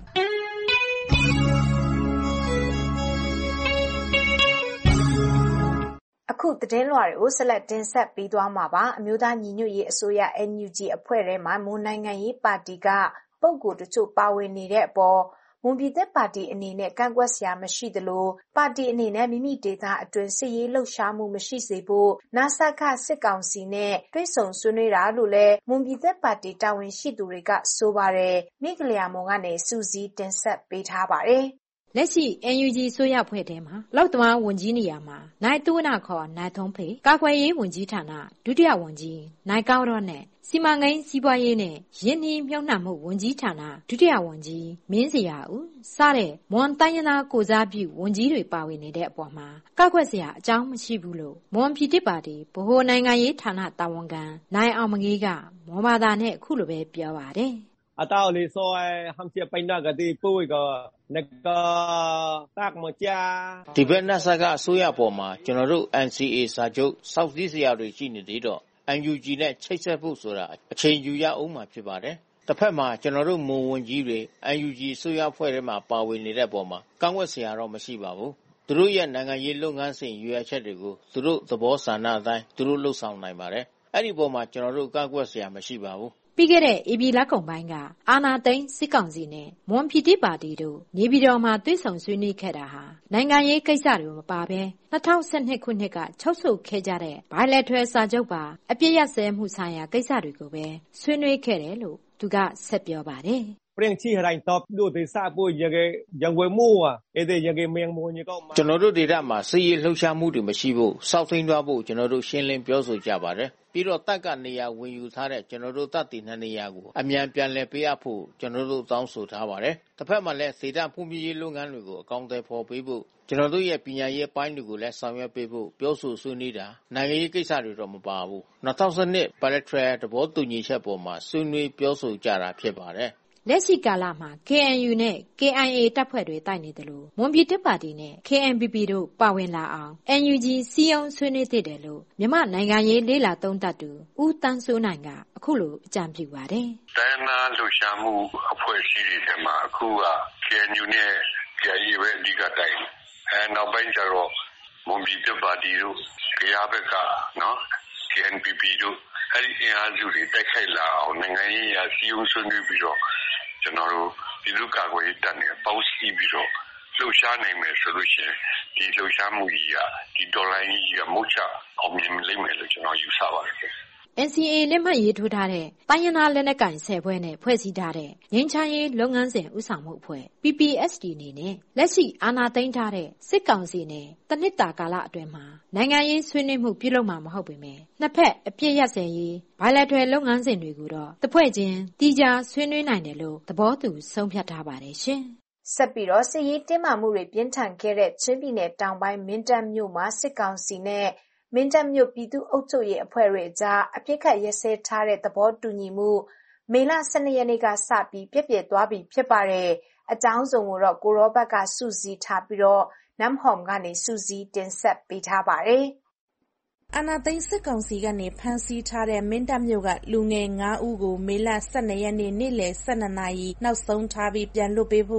အခုသတင်းလွှာတွေကိုဆက်လက်တင်ဆက်ပေးသွားမှာပါအမျိုးသားညီညွတ်ရေးအစိုးရ N U G အဖွဲ့ထဲမှာမွန်နိုင်ငံရေးပါတီကပုဂ္ဂိုလ်တချို့ပါဝင်နေတဲ့အပေါ်မွန်ပြည်သက်ပါတီအနေနဲ့ကန့်ကွက်စရာမရှိသလိုပါတီအနေနဲ့မိမိဒေသအတွင်းစစ်ရေးလှုပ်ရှားမှုမရှိစေဖို့နာဆခစစ်ကောင်စီနဲ့တွဲဆုံဆွေးနွေးတာလို့လည်းမွန်ပြည်သက်ပါတီတာဝန်ရှိသူတွေကဆိုပါတယ်မိကလျာမွန်ကနေစူးစီးတင်ဆက်ပေးထားပါတယ်လက်ရှိ N U G ဆိုရဖွဲ့ထဲမှာလောက်သမားဝန်ကြီးနေရာမှာနိုင်တူနာခေါ်နိုင်ထုံးဖေကာကွယ်ရေးဝန်ကြီးဌာနဒုတိယဝန်ကြီးနိုင်ကောင်းရော့နဲ့စီမံကိန်းစီးပွားရေးနဲ့ရင်းနှီးမြှုပ်နှံမှုဝန်ကြီးဌာနဒုတိယဝန်ကြီးမင်းစရာဦးစတဲ့မွန်တိုင်းရင်းသားကိုစားပြုဝန်ကြီးတွေပါဝင်နေတဲ့အပေါ်မှာကောက်ွက်စရာအကြောင်းမရှိဘူးလို့မွန်ပြည်တစ်ပါတီဗဟိုနိုင်ငံရေးဌာနတာဝန်ခံနိုင်အောင်မငေးကမွန်ဘာသာနဲ့အခုလိုပဲပြောပါတယ်အတောက်လေးစောဟမ်ချပိနာကတိပွေကနကတက်မချာဒီဘက်နဆကအစိုးရပေါ်မှာကျွန်တော်တို့ N C A စာချုပ်စောက်စည်းစရာတွေရှိနေသေးတော့ N U G နဲ့ချိတ်ဆက်ဖို့ဆိုတာအချိန်ယူရအောင်မှာဖြစ်ပါတယ်။တစ်ဖက်မှာကျွန်တော်တို့မွန်ဝန်ကြီးတွေ N U G အစိုးရဖွဲ့ထဲမှာပါဝင်နေတဲ့ပုံမှာကောင်းဝတ်စရာတော့မရှိပါဘူး။သူတို့ရဲ့နိုင်ငံရေးလုပ်ငန်းစဉ်ရွေးချက်တွေကိုသူတို့သဘောဆန္ဒအတိုင်းသူတို့လှုပ်ဆောင်နိုင်ပါတယ်။အဲ့ဒီပုံမှာကျွန်တော်တို့ကောက်ွက်စရာမရှိပါဘူးပြီးခဲ့တဲ့ A B လကုံပိုင်းကအာနာသိန်းစစ်ကောင်စီနဲ့မွန်ပြည်တစ်ပါတီတို့နေပြည်တော်မှာတွေ့ဆုံဆွေးနွေးခဲ့တာဟာနိုင်ငံရေးကိစ္စတွေမပါဘဲ၂၀၁၂ခုနှစ်ကချုပ်ဆိုခဲ့ကြတဲ့ bilateral စာချုပ်ပါအပြစ်ရစဲမှုဆိုင်ရာကိစ္စတွေကိုပဲဆွေးနွေးခဲ့တယ်လို့သူကဆက်ပြောပါတယ်ပြင်ချီဟရိုင်းတော့ဒိုတေစာပွေရကေရံဝဲမိုးอ่ะအဲ့ဒီရကေမင်းမိုးညကောကျွန်တော်တို့ဒေသမှာစစ်ရေးလှုပ်ရှားမှုတွေမရှိဖို့စောက်သိမ်းသွားဖို့ကျွန်တော်တို့ရှင်းလင်းပြောဆိုကြပါတယ်ပြီးတော့တပ်ကနေရာဝင်ယူထားတဲ့ကျွန်တော်တို့တပ်တည်နှစ်နေရာကိုအမြန်ပြန်လည်ပေးအပ်ဖို့ကျွန်တော်တို့တောင်းဆိုထားပါတယ်တစ်ဖက်မှာလည်းစေတဖွံ့ဖြိုးရေးလုပ်ငန်းတွေကိုအကောင့်တွေဖော်ပေးဖို့ကျွန်တော်တို့ရဲ့ပညာရေးပိုင်းတွေကိုလည်းဆောင်ရွက်ပေးဖို့ပြောဆိုဆွေးနွေးတာနိုင်ငံရေးကိစ္စတွေတော့မပါဘူး၂၀၁၂ bilateral သဘောတူညီချက်ပေါ်မှာဆွေးနွေးပြောဆိုကြတာဖြစ်ပါတယ်လက်ရှိကာလမှာ K N U နဲ့ K I A တပ်ဖွဲ့တွေတိုက်နေတယ်လို့မွန်ပြည်တစ်ပါတီနဲ့ K N P P တို့ပါဝင်လာအောင် N U G စီယုံဆွေးနွေးသင့်တယ်လို့မြန်မာနိုင်ငံရေးလေးလာသုံးသပ်သူဦးတန်းစိုးနိုင်ကအခုလိုအကြံပြုပါတယ်။တိုင်းနာလှူရှာမှုအဖွဲ့အစည်းတွေထဲမှာအခုက K N U နဲ့ K I A ပဲအဓိကတိုက်တယ်။အဲနောက်ပိုင်းကျတော့မွန်ပြည်တစ်ပါတီတို့ကြားဘက်ကနော် K N P P တို့အဲဒီအင်အားစုတွေတိုက်ခိုက်လာအောင်နိုင်ငံရေးရာစီယုံဆွေးနွေးပြီးတော့ကျွန်တော်တို့ဒီလူကာကွယ်ရေးတပ်နဲ့ပေါင်းစည်းပြီးတော့လှုပ်ရှားနိုင်မယ်ဆိုလို့ရှိရင်ဒီလှုပ်ရှားမှုကြီးကဒီဒေါ်လာကြီးကမုတ်ချအောင်မြင်လိမ့်မယ်လို့ကျွန်တော်ယူဆပါတယ် N C A လက်မှတ်ရေးထိုးထားတဲ့တိုင်းရင်းသားလက်နက်ကိုင်ဆယ်ဖွဲ့နဲ့ဖွဲ့စည်းထားတဲ့ငြိမ်းချမ်းရေးလုပ်ငန်းစဉ်ဦးဆောင်မှုအဖွဲ့ P P S D အနေနဲ့လက်ရှိအာဏာသိမ်းထားတဲ့စစ်ကောင်စီနဲ့တနစ်တာကာလအတွင်းမှာနိုင်ငံရေးဆွေးနွေးမှုပြုလုပ်မှာမဟုတ်ပေမဲ့နှစ်ဖက်အပြစ်ရစဲရေး bilateral လုပ်ငန်းစဉ်တွေကိုတော့တစ်ဖွဲ့ချင်းတီးခြားဆွေးနွေးနိုင်တယ်လို့သဘောတူဆုံးဖြတ်ထားပါတယ်ရှင်ဆက်ပြီးတော့စစ်ရေးတင်းမာမှုတွေပြင်းထန်ခဲ့တဲ့ချင်းပြည်နယ်တောင်ပိုင်းမင်းတပ်မြို့မှာစစ်ကောင်စီနဲ့မင်းတပ်မြို့ပြည်သူ့အုပ်ချုပ်ရေးအဖွဲ့တွေကြားအပြစ်ခတ်ရစဲထားတဲ့သဘောတူညီမှုမေလ၁၂ရက်နေ့ကစပြီးပြည့်ပြည့်သွားပြီဖြစ်ပါတယ်။အကြောင်းစုံကိုတော့ကိုရောဘတ်ကစူးစီးထားပြီးတော့နမ်ဟွန်ကနေစူးစီးတင်ဆက်ပေးထားပါတယ်။အာနာသိန်းစစ်ကောင်စီကနေဖမ်းဆီးထားတဲ့မင်းတပ်မြို့ကလူငယ်၅ဦးကိုမေလ၁၂ရက်နေ့နေ့လယ်၁၂နာရီနောက်ဆုံးထားပြီးပြန်လွှတ်ပေးဖို့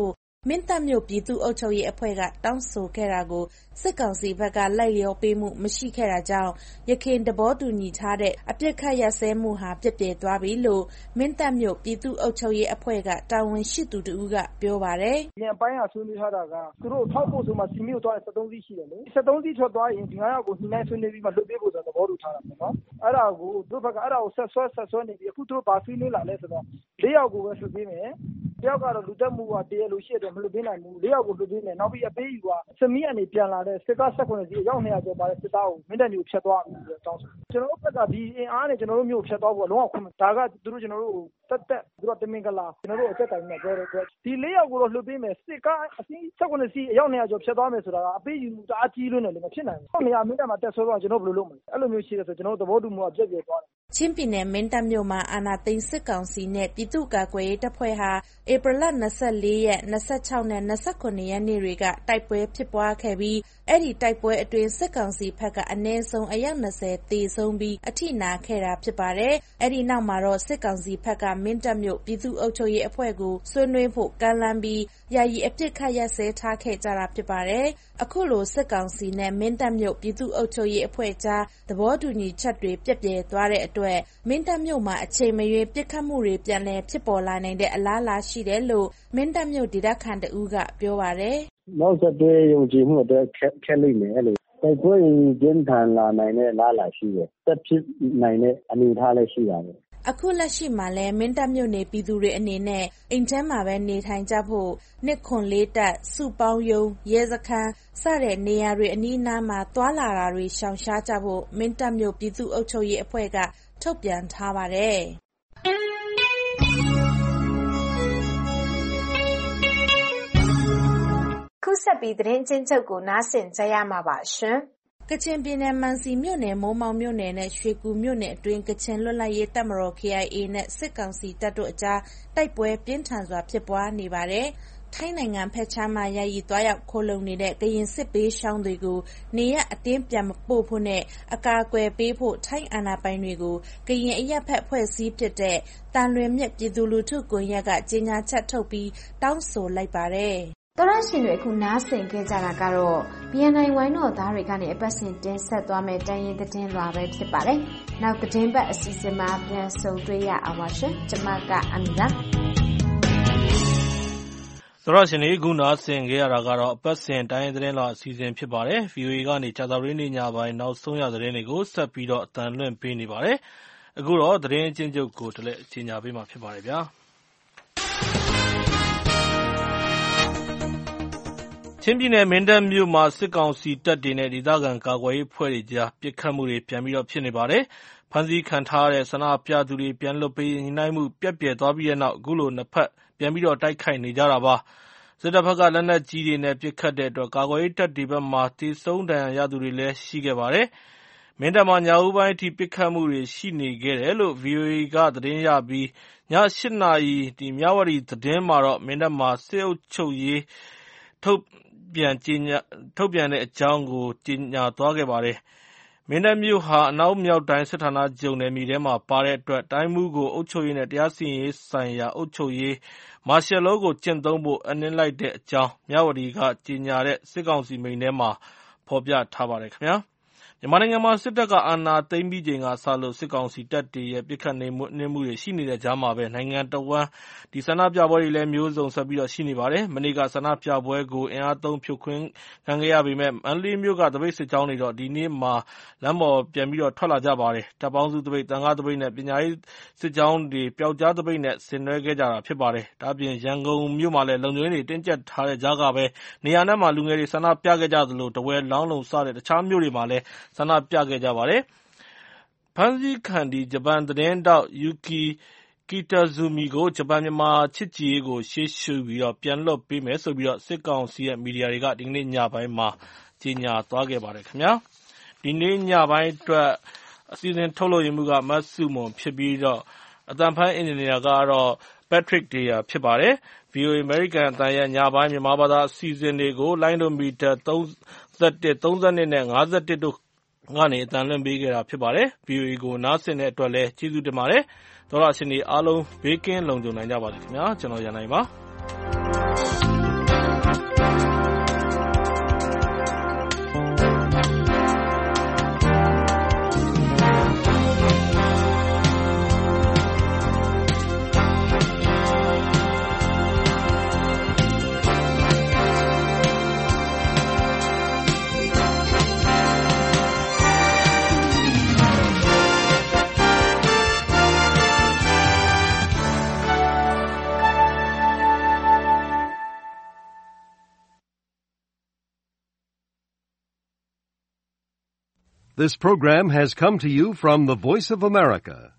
မင်းတပ်မြို့ပြည်သူ့အုပ်ချုပ်ရေးအဖွဲ့ကတောင်းဆိုခဲ့တာကိုစစ်ကောင်စီဘက်ကလိုက်လျောပေးမှုမရှိခဲ့တာကြောင့်ရခိုင်သဘောတူညီထားတဲ့အပြစ်ခတ်ရစဲမှုဟာပြည့်ပြည့်သွားပြီလို့မင်းတပ်မြို့ပြည်သူ့အုပ်ချုပ်ရေးအဖွဲ့ကတာဝန်ရှိသူတို့ကပြောပါတယ်။ပြန်ပိုင်းအားဆွေးနွေးထားတာကသူတို့ထောက်ဖို့ဆိုမှစီမီကိုသွားတဲ့စက်သုံးစီးရှိတယ်လေ။စက်သုံးစီးထွက်သွားရင်ဒီငါးယောက်ကိုညှိနှိုင်းဆွေးနွေးပြီးမှလွှတ်ပေးဖို့ဆိုတဲ့သဘောတူထားတာပေါ့နော်။အဲ့ဒါကိုသူတို့ဘက်ကအဲ့ဒါကိုဆက်ဆွဲဆက်ဆွဲနေပြီးအခုသူတို့ဘာဆွေးနွေးလာလဲဆိုတော့လေးယောက်ကိုပဲလွှတ်ပေးမယ်။တယောက်ကတော့လူတက်မှုကတရလို့ရှိတယ်မလွှတ်ပေးနိုင်ဘူး။လေးယောက်ကိုလွှတ်ပေးမယ်။နောက်ပြီးအပေးယူကစမီကနေပြန်လာတဲ့စစ်ကားဆက်ခွင့်စီအယောက်နှစ်ရာကျော်ပါတဲ့စစ်သားကိုမင်းတပ်မျိုးဖြတ်သွားပြီဆိုတော့တောင်းဆိုကျွန်တော်တို့ဘက်ကဒီအင်အားနဲ့ကျွန်တော်တို့မျိုးဖြတ်သွားဖို့လုံးဝခွင့်မဒါကသူတို့ကျွန်တော်တို့တက်တက်သူတို့တမင်ကလာကျွန်တော်တို့အသက်တိုင်နဲ့ပြောတဲ့အတွက်ဒီလေးယောက်ကိုတော့လွှတ်ပေးမယ်စစ်ကားအစီဆက်ခွင့်စီအယောက်နှစ်ရာကျော်ဖြတ်သွားမယ်ဆိုတာကအပေးယူမှုတအားကြီးလွန်းတယ်လည်းမဖြစ်နိုင်ဘူး။နေရာမင်းတပ်မှာတက်ဆွဲတော့ကျွန်တော်ဘယ်လိုလုပ်မလဲအဲ့လိုမျိုးရှိတယ်ဆိုကျွန်တော်တို့သဘောတူမှုကပြည့်ပြည့်သွားတယ်ချင်းပြည်နယ်မင်းတပ်မြို့မှာအာဏာသိမ်းစစ်ကောင်စီနဲ့ပြည်သူ့ကာကွယ်ရေးတပ်ဖွဲ့ဟာဧပြီလ၂၄ရက်၂၆နဲ့၂၇ရက်နေ့တွေကတိုက်ပွဲဖြစ်ပွားခဲ့ပြီးအဲ့ဒီတိုက်ပွဲအတွင်းစစ်ကောင်စီဘက်ကအနည်းဆုံးအယောက်၂၀သေဆုံးပြီးအထိနာခဲ့တာဖြစ်ပါတယ်။အဲ့ဒီနောက်မှာတော့စစ်ကောင်စီဘက်ကမင်းတပ်မြို့ပြည်သူ့အုပ်ချုပ်ရေးအဖွဲ့ကိုဆွေးနွေးဖို့ကမ်းလှမ်းပြီးယာယီအပြစ်ခတ်ရပ်စဲထားခဲ့ကြတာဖြစ်ပါတယ်။အခုလိုစစ်ကောင်စီနဲ့မင်းတပ်မြို့ပြည်သူ့အုပ်ချုပ်ရေးအဖွဲ့ကြားသဘောတူညီချက်တွေပြည့်ပြည့်သွားတဲ့အတွက်မင်းတပ်မြို့မှာအချိန်မရွေးပြစ်ခတ်မှုတွေပြန်လည်ဖြစ်ပေါ်လာနိုင်တဲ့အလားအလာရှိတယ်လို့မင်းတပ်မြို့ဒေသခံတဦးကပြောပါတယ်။နောက်ဆက်တွဲယုံကြည်မှုအတွက်ခက်လိမ့်မယ်လို့တိုက်ပွဲကျင်းထန်လာနိုင်တဲ့အလားအလာရှိတယ်။တက်ဖြစ်နိုင်တဲ့အနေအထားလည်းရှိပါတယ်။အခုလက်ရှိမှာလဲမင်းတပ်မြို့နေပြည်သူတွေအနေနဲ့အိမ်ထဲမှာပဲနေထိုင်ကြဖို့နှစ်ခွန်လေးတက်စုပေါင်းယုံရဲစခန်းစတဲ့နေရာတွေအနီးအနားမှာတွာလာတာတွေရှောင်ရှားကြဖို့မင်းတပ်မြို့ပြည်သူ့အုပ်ချုပ်ရေးအဖွဲ့ကထုတ်ပြန်ထားပါတယ်။ခုဆက်ပြီးသတင်းချင်းချုပ်ကိုနားဆင်ကြရမှာပါရှင်။ကချင်ပြည်နယ်မန်စီမြို့နယ်မိုးမောင်မြို့နယ်နဲ့ရွှေကူမြို့နယ်အတွင်းကချင်လွတ်လပ်ရေးတပ်မတော် K I A နဲ့စစ်ကောင်စီတပ်တို့အကြားတိုက်ပွဲပြင်းထန်စွာဖြစ်ပွားနေပါတယ်။ထိုင်းနိုင်ငံဖက်ခြမ်းမှာယာယီသွားရောက်ခိုလုံနေတဲ့ကရင်စစ်ပေးရှောင်းတွေကိုနေရအတင်းပြန်မပို့ဖို့နဲ့အကာအကွယ်ပေးဖို့ထိုင်းအာဏာပိုင်တွေကိုကရင်အရက်ဖက်ဖွဲ့စည်းဖြစ်တဲ့တန်လွင်မြစ်ပြည်သူလူထုကွန်ရက်ကကြေညာချက်ထုတ်ပြီးတောင်းဆိုလိုက်ပါတယ်။တော်ရရှင်တွေအခုနားဆင်ခဲ့ကြတာကတော့ B N I ဝိုင်းတော်သားတွေကနေအပတ်စဉ်တင်ဆက်သွားမယ့်တန်ရင်သတင်းလွှာပဲဖြစ်ပါတယ်။နောက်သတင်းပတ်အစီအစဉ်မှာပြန်ဆုံတွေ့ရအောင်ပါရှင်။ကျွန်မကအမီလာတော်ရရှင်တွေအခုနားဆင်ခဲ့ရတာကတော့အပတ်စဉ်တန်ရင်သတင်းလွှာအစီအစဉ်ဖြစ်ပါတယ်။ V O A ကနေကြာသပတေးနေ့ညပိုင်းနောက်ဆုံးရသတင်းတွေကိုဆက်ပြီးတော့အသံလွှင့်ပေးနေပါတယ်။အခုတော့သတင်းအချင်းချုပ်ကိုတလက်ကြီးညာပေးမှာဖြစ်ပါတယ်ဗျာ။ချင်းပြည်နယ်မင်းတပ်မြို့မှာစစ်ကောင်စီတပ်တွေနဲ့ဒေသခံကာကွယ်ရေးအဖွဲ့တွေကြားပစ်ခတ်မှုတွေပြန်ပြီးတော့ဖြစ်နေပါတယ်။ဖမ်းဆီးခံထားရတဲ့ဆန္ဒပြသူတွေပြန်လွှတ်ပေးညှိနှိုင်းမှုပြတ်ပြယ်သွားပြီးတဲ့နောက်အခုလိုနှစ်ဖက်ပြန်ပြီးတော့တိုက်ခိုက်နေကြတာပါ။စစ်တပ်ဘက်ကလက်နက်ကြီးတွေနဲ့ပစ်ခတ်တဲ့အတွက်ကာကွယ်ရေးတပ်တွေဘက်မှာသေဆုံးဒဏ်ရာရသူတွေလည်းရှိခဲ့ပါတယ်။မင်းတပ်မှာညဦးပိုင်းအထိပစ်ခတ်မှုတွေရှိနေခဲ့တယ်လို့ V O A ကသတင်းရပြီးည၈နာရီမြဝတီသတင်းမှာတော့မင်းတပ်မှာစစ်အုပ်ချုပ်ရေးထုတ်ပြန်ကြေညာထုတ်ပြန်တဲ့အကြောင်းကိုကြေညာသွားခဲ့ပါတယ်။မင်းတပ်မြို့ဟာအနောက်မြောက်တိုင်းစစ်ဌာနချုပ်နယ်မြေထဲမှာပါတဲ့အတွက်တိုင်းမှုကိုအုပ်ချုပ်ရေးနဲ့တရားစီရင်ရေးဆိုင်ရာအုပ်ချုပ်ရေးမာရှယ်လောကိုကျင့်သုံးဖို့အနှင်းလိုက်တဲ့အကြောင်းမြဝတီကကြေညာတဲ့စစ်ကောင်စီမိန့်ထဲမှာဖော်ပြထားပါတယ်ခင်ဗျာ။မြန်မာနိုင်ငံမှာစစ်တပ်ကအာဏာသိမ်းပြီးချိန်ကစလို့စစ်ကောင်စီတပ်တွေရဲ့ပစ်ခတ်နှိမ်နင်းမှုတွေရှိနေတဲ့ကြားမှာပဲနိုင်ငံတဝန်းဒီဆန္ဒပြပွဲတွေလည်းမျိုးစုံဆက်ပြီးတော့ရှိနေပါတယ်။မနေ့ကဆန္ဒပြပွဲကိုအင်အားသုံးဖြိုခွင်းခံခဲ့ရပေမဲ့မန္တလေးမြို့ကသပိတ်စစ်ကြောင်းတွေတော့ဒီနေ့မှာလမ်းပေါ်ပြန်ပြီးတော့ထွက်လာကြပါတယ်။တပ်ပေါင်းစုသပိတ်၊သံဃာသပိတ်နဲ့ပညာရေးစစ်ကြောင်းတွေပျောက်ကြားသပိတ်နဲ့ဆင်နွှဲခဲ့ကြတာဖြစ်ပါတယ်။ဒါ့အပြင်ရန်ကုန်မြို့မှာလည်းလုံခြုံရေးတွေတင်းကျပ်ထားတဲ့ကြားကပဲနေရာနဲ့မှာလူငယ်တွေဆန္ဒပြခဲ့ကြသလိုတဝယ်လောင်းလုံစတဲ့တခြားမြို့တွေမှာလည်းဆန္ဒပြခဲ့ကြပါတယ်။ဖမ်းဆီးခံဒီဂျပန်သတင်းတောက်ယူကီကီတာဇူမီကိုဂျပန်မြန်မာချစ်ကြည်ရေးကိုရှေ့ရှုပြီးတော့ပြန်လွှတ်ပေးမယ်ဆိုပြီးတော့စစ်ကောင်စီရဲ့မီဒီယာတွေကဒီကနေ့ညပိုင်းမှာကြေညာသွားခဲ့ပါတယ်ခင်ဗျာ။ဒီနေ့ညပိုင်းအတွက်အစီအစဉ်ထုတ်လုပ်ရမှုကမတ်စုမွန်ဖြစ်ပြီးတော့အတန်ဖန်အင်ဂျင်နီယာကတော့ Patrick Deya ဖြစ်ပါတယ်။ V O A American အတန်ရဲ့ညပိုင်းမြန်မာဘာသာအစီအစဉ်တွေကိုလိုင်းဒိုမီတာ၃၁၊၃၂နဲ့၅၁တို့ကနေအတန်လွှင့်ပေးခဲ့တာဖြစ်ပါတယ်။ V O A ကိုနားဆင်တဲ့အတွက်လည်းကျေးဇူးတင်ပါတယ်။သောရရှင်တွေအားလုံးဘေးကင်းလုံခြုံနိုင်ကြပါစေခင်ဗျာ။ကျွန်တော်ရန်နိုင်ပါ။ This program has come to you from the Voice of America,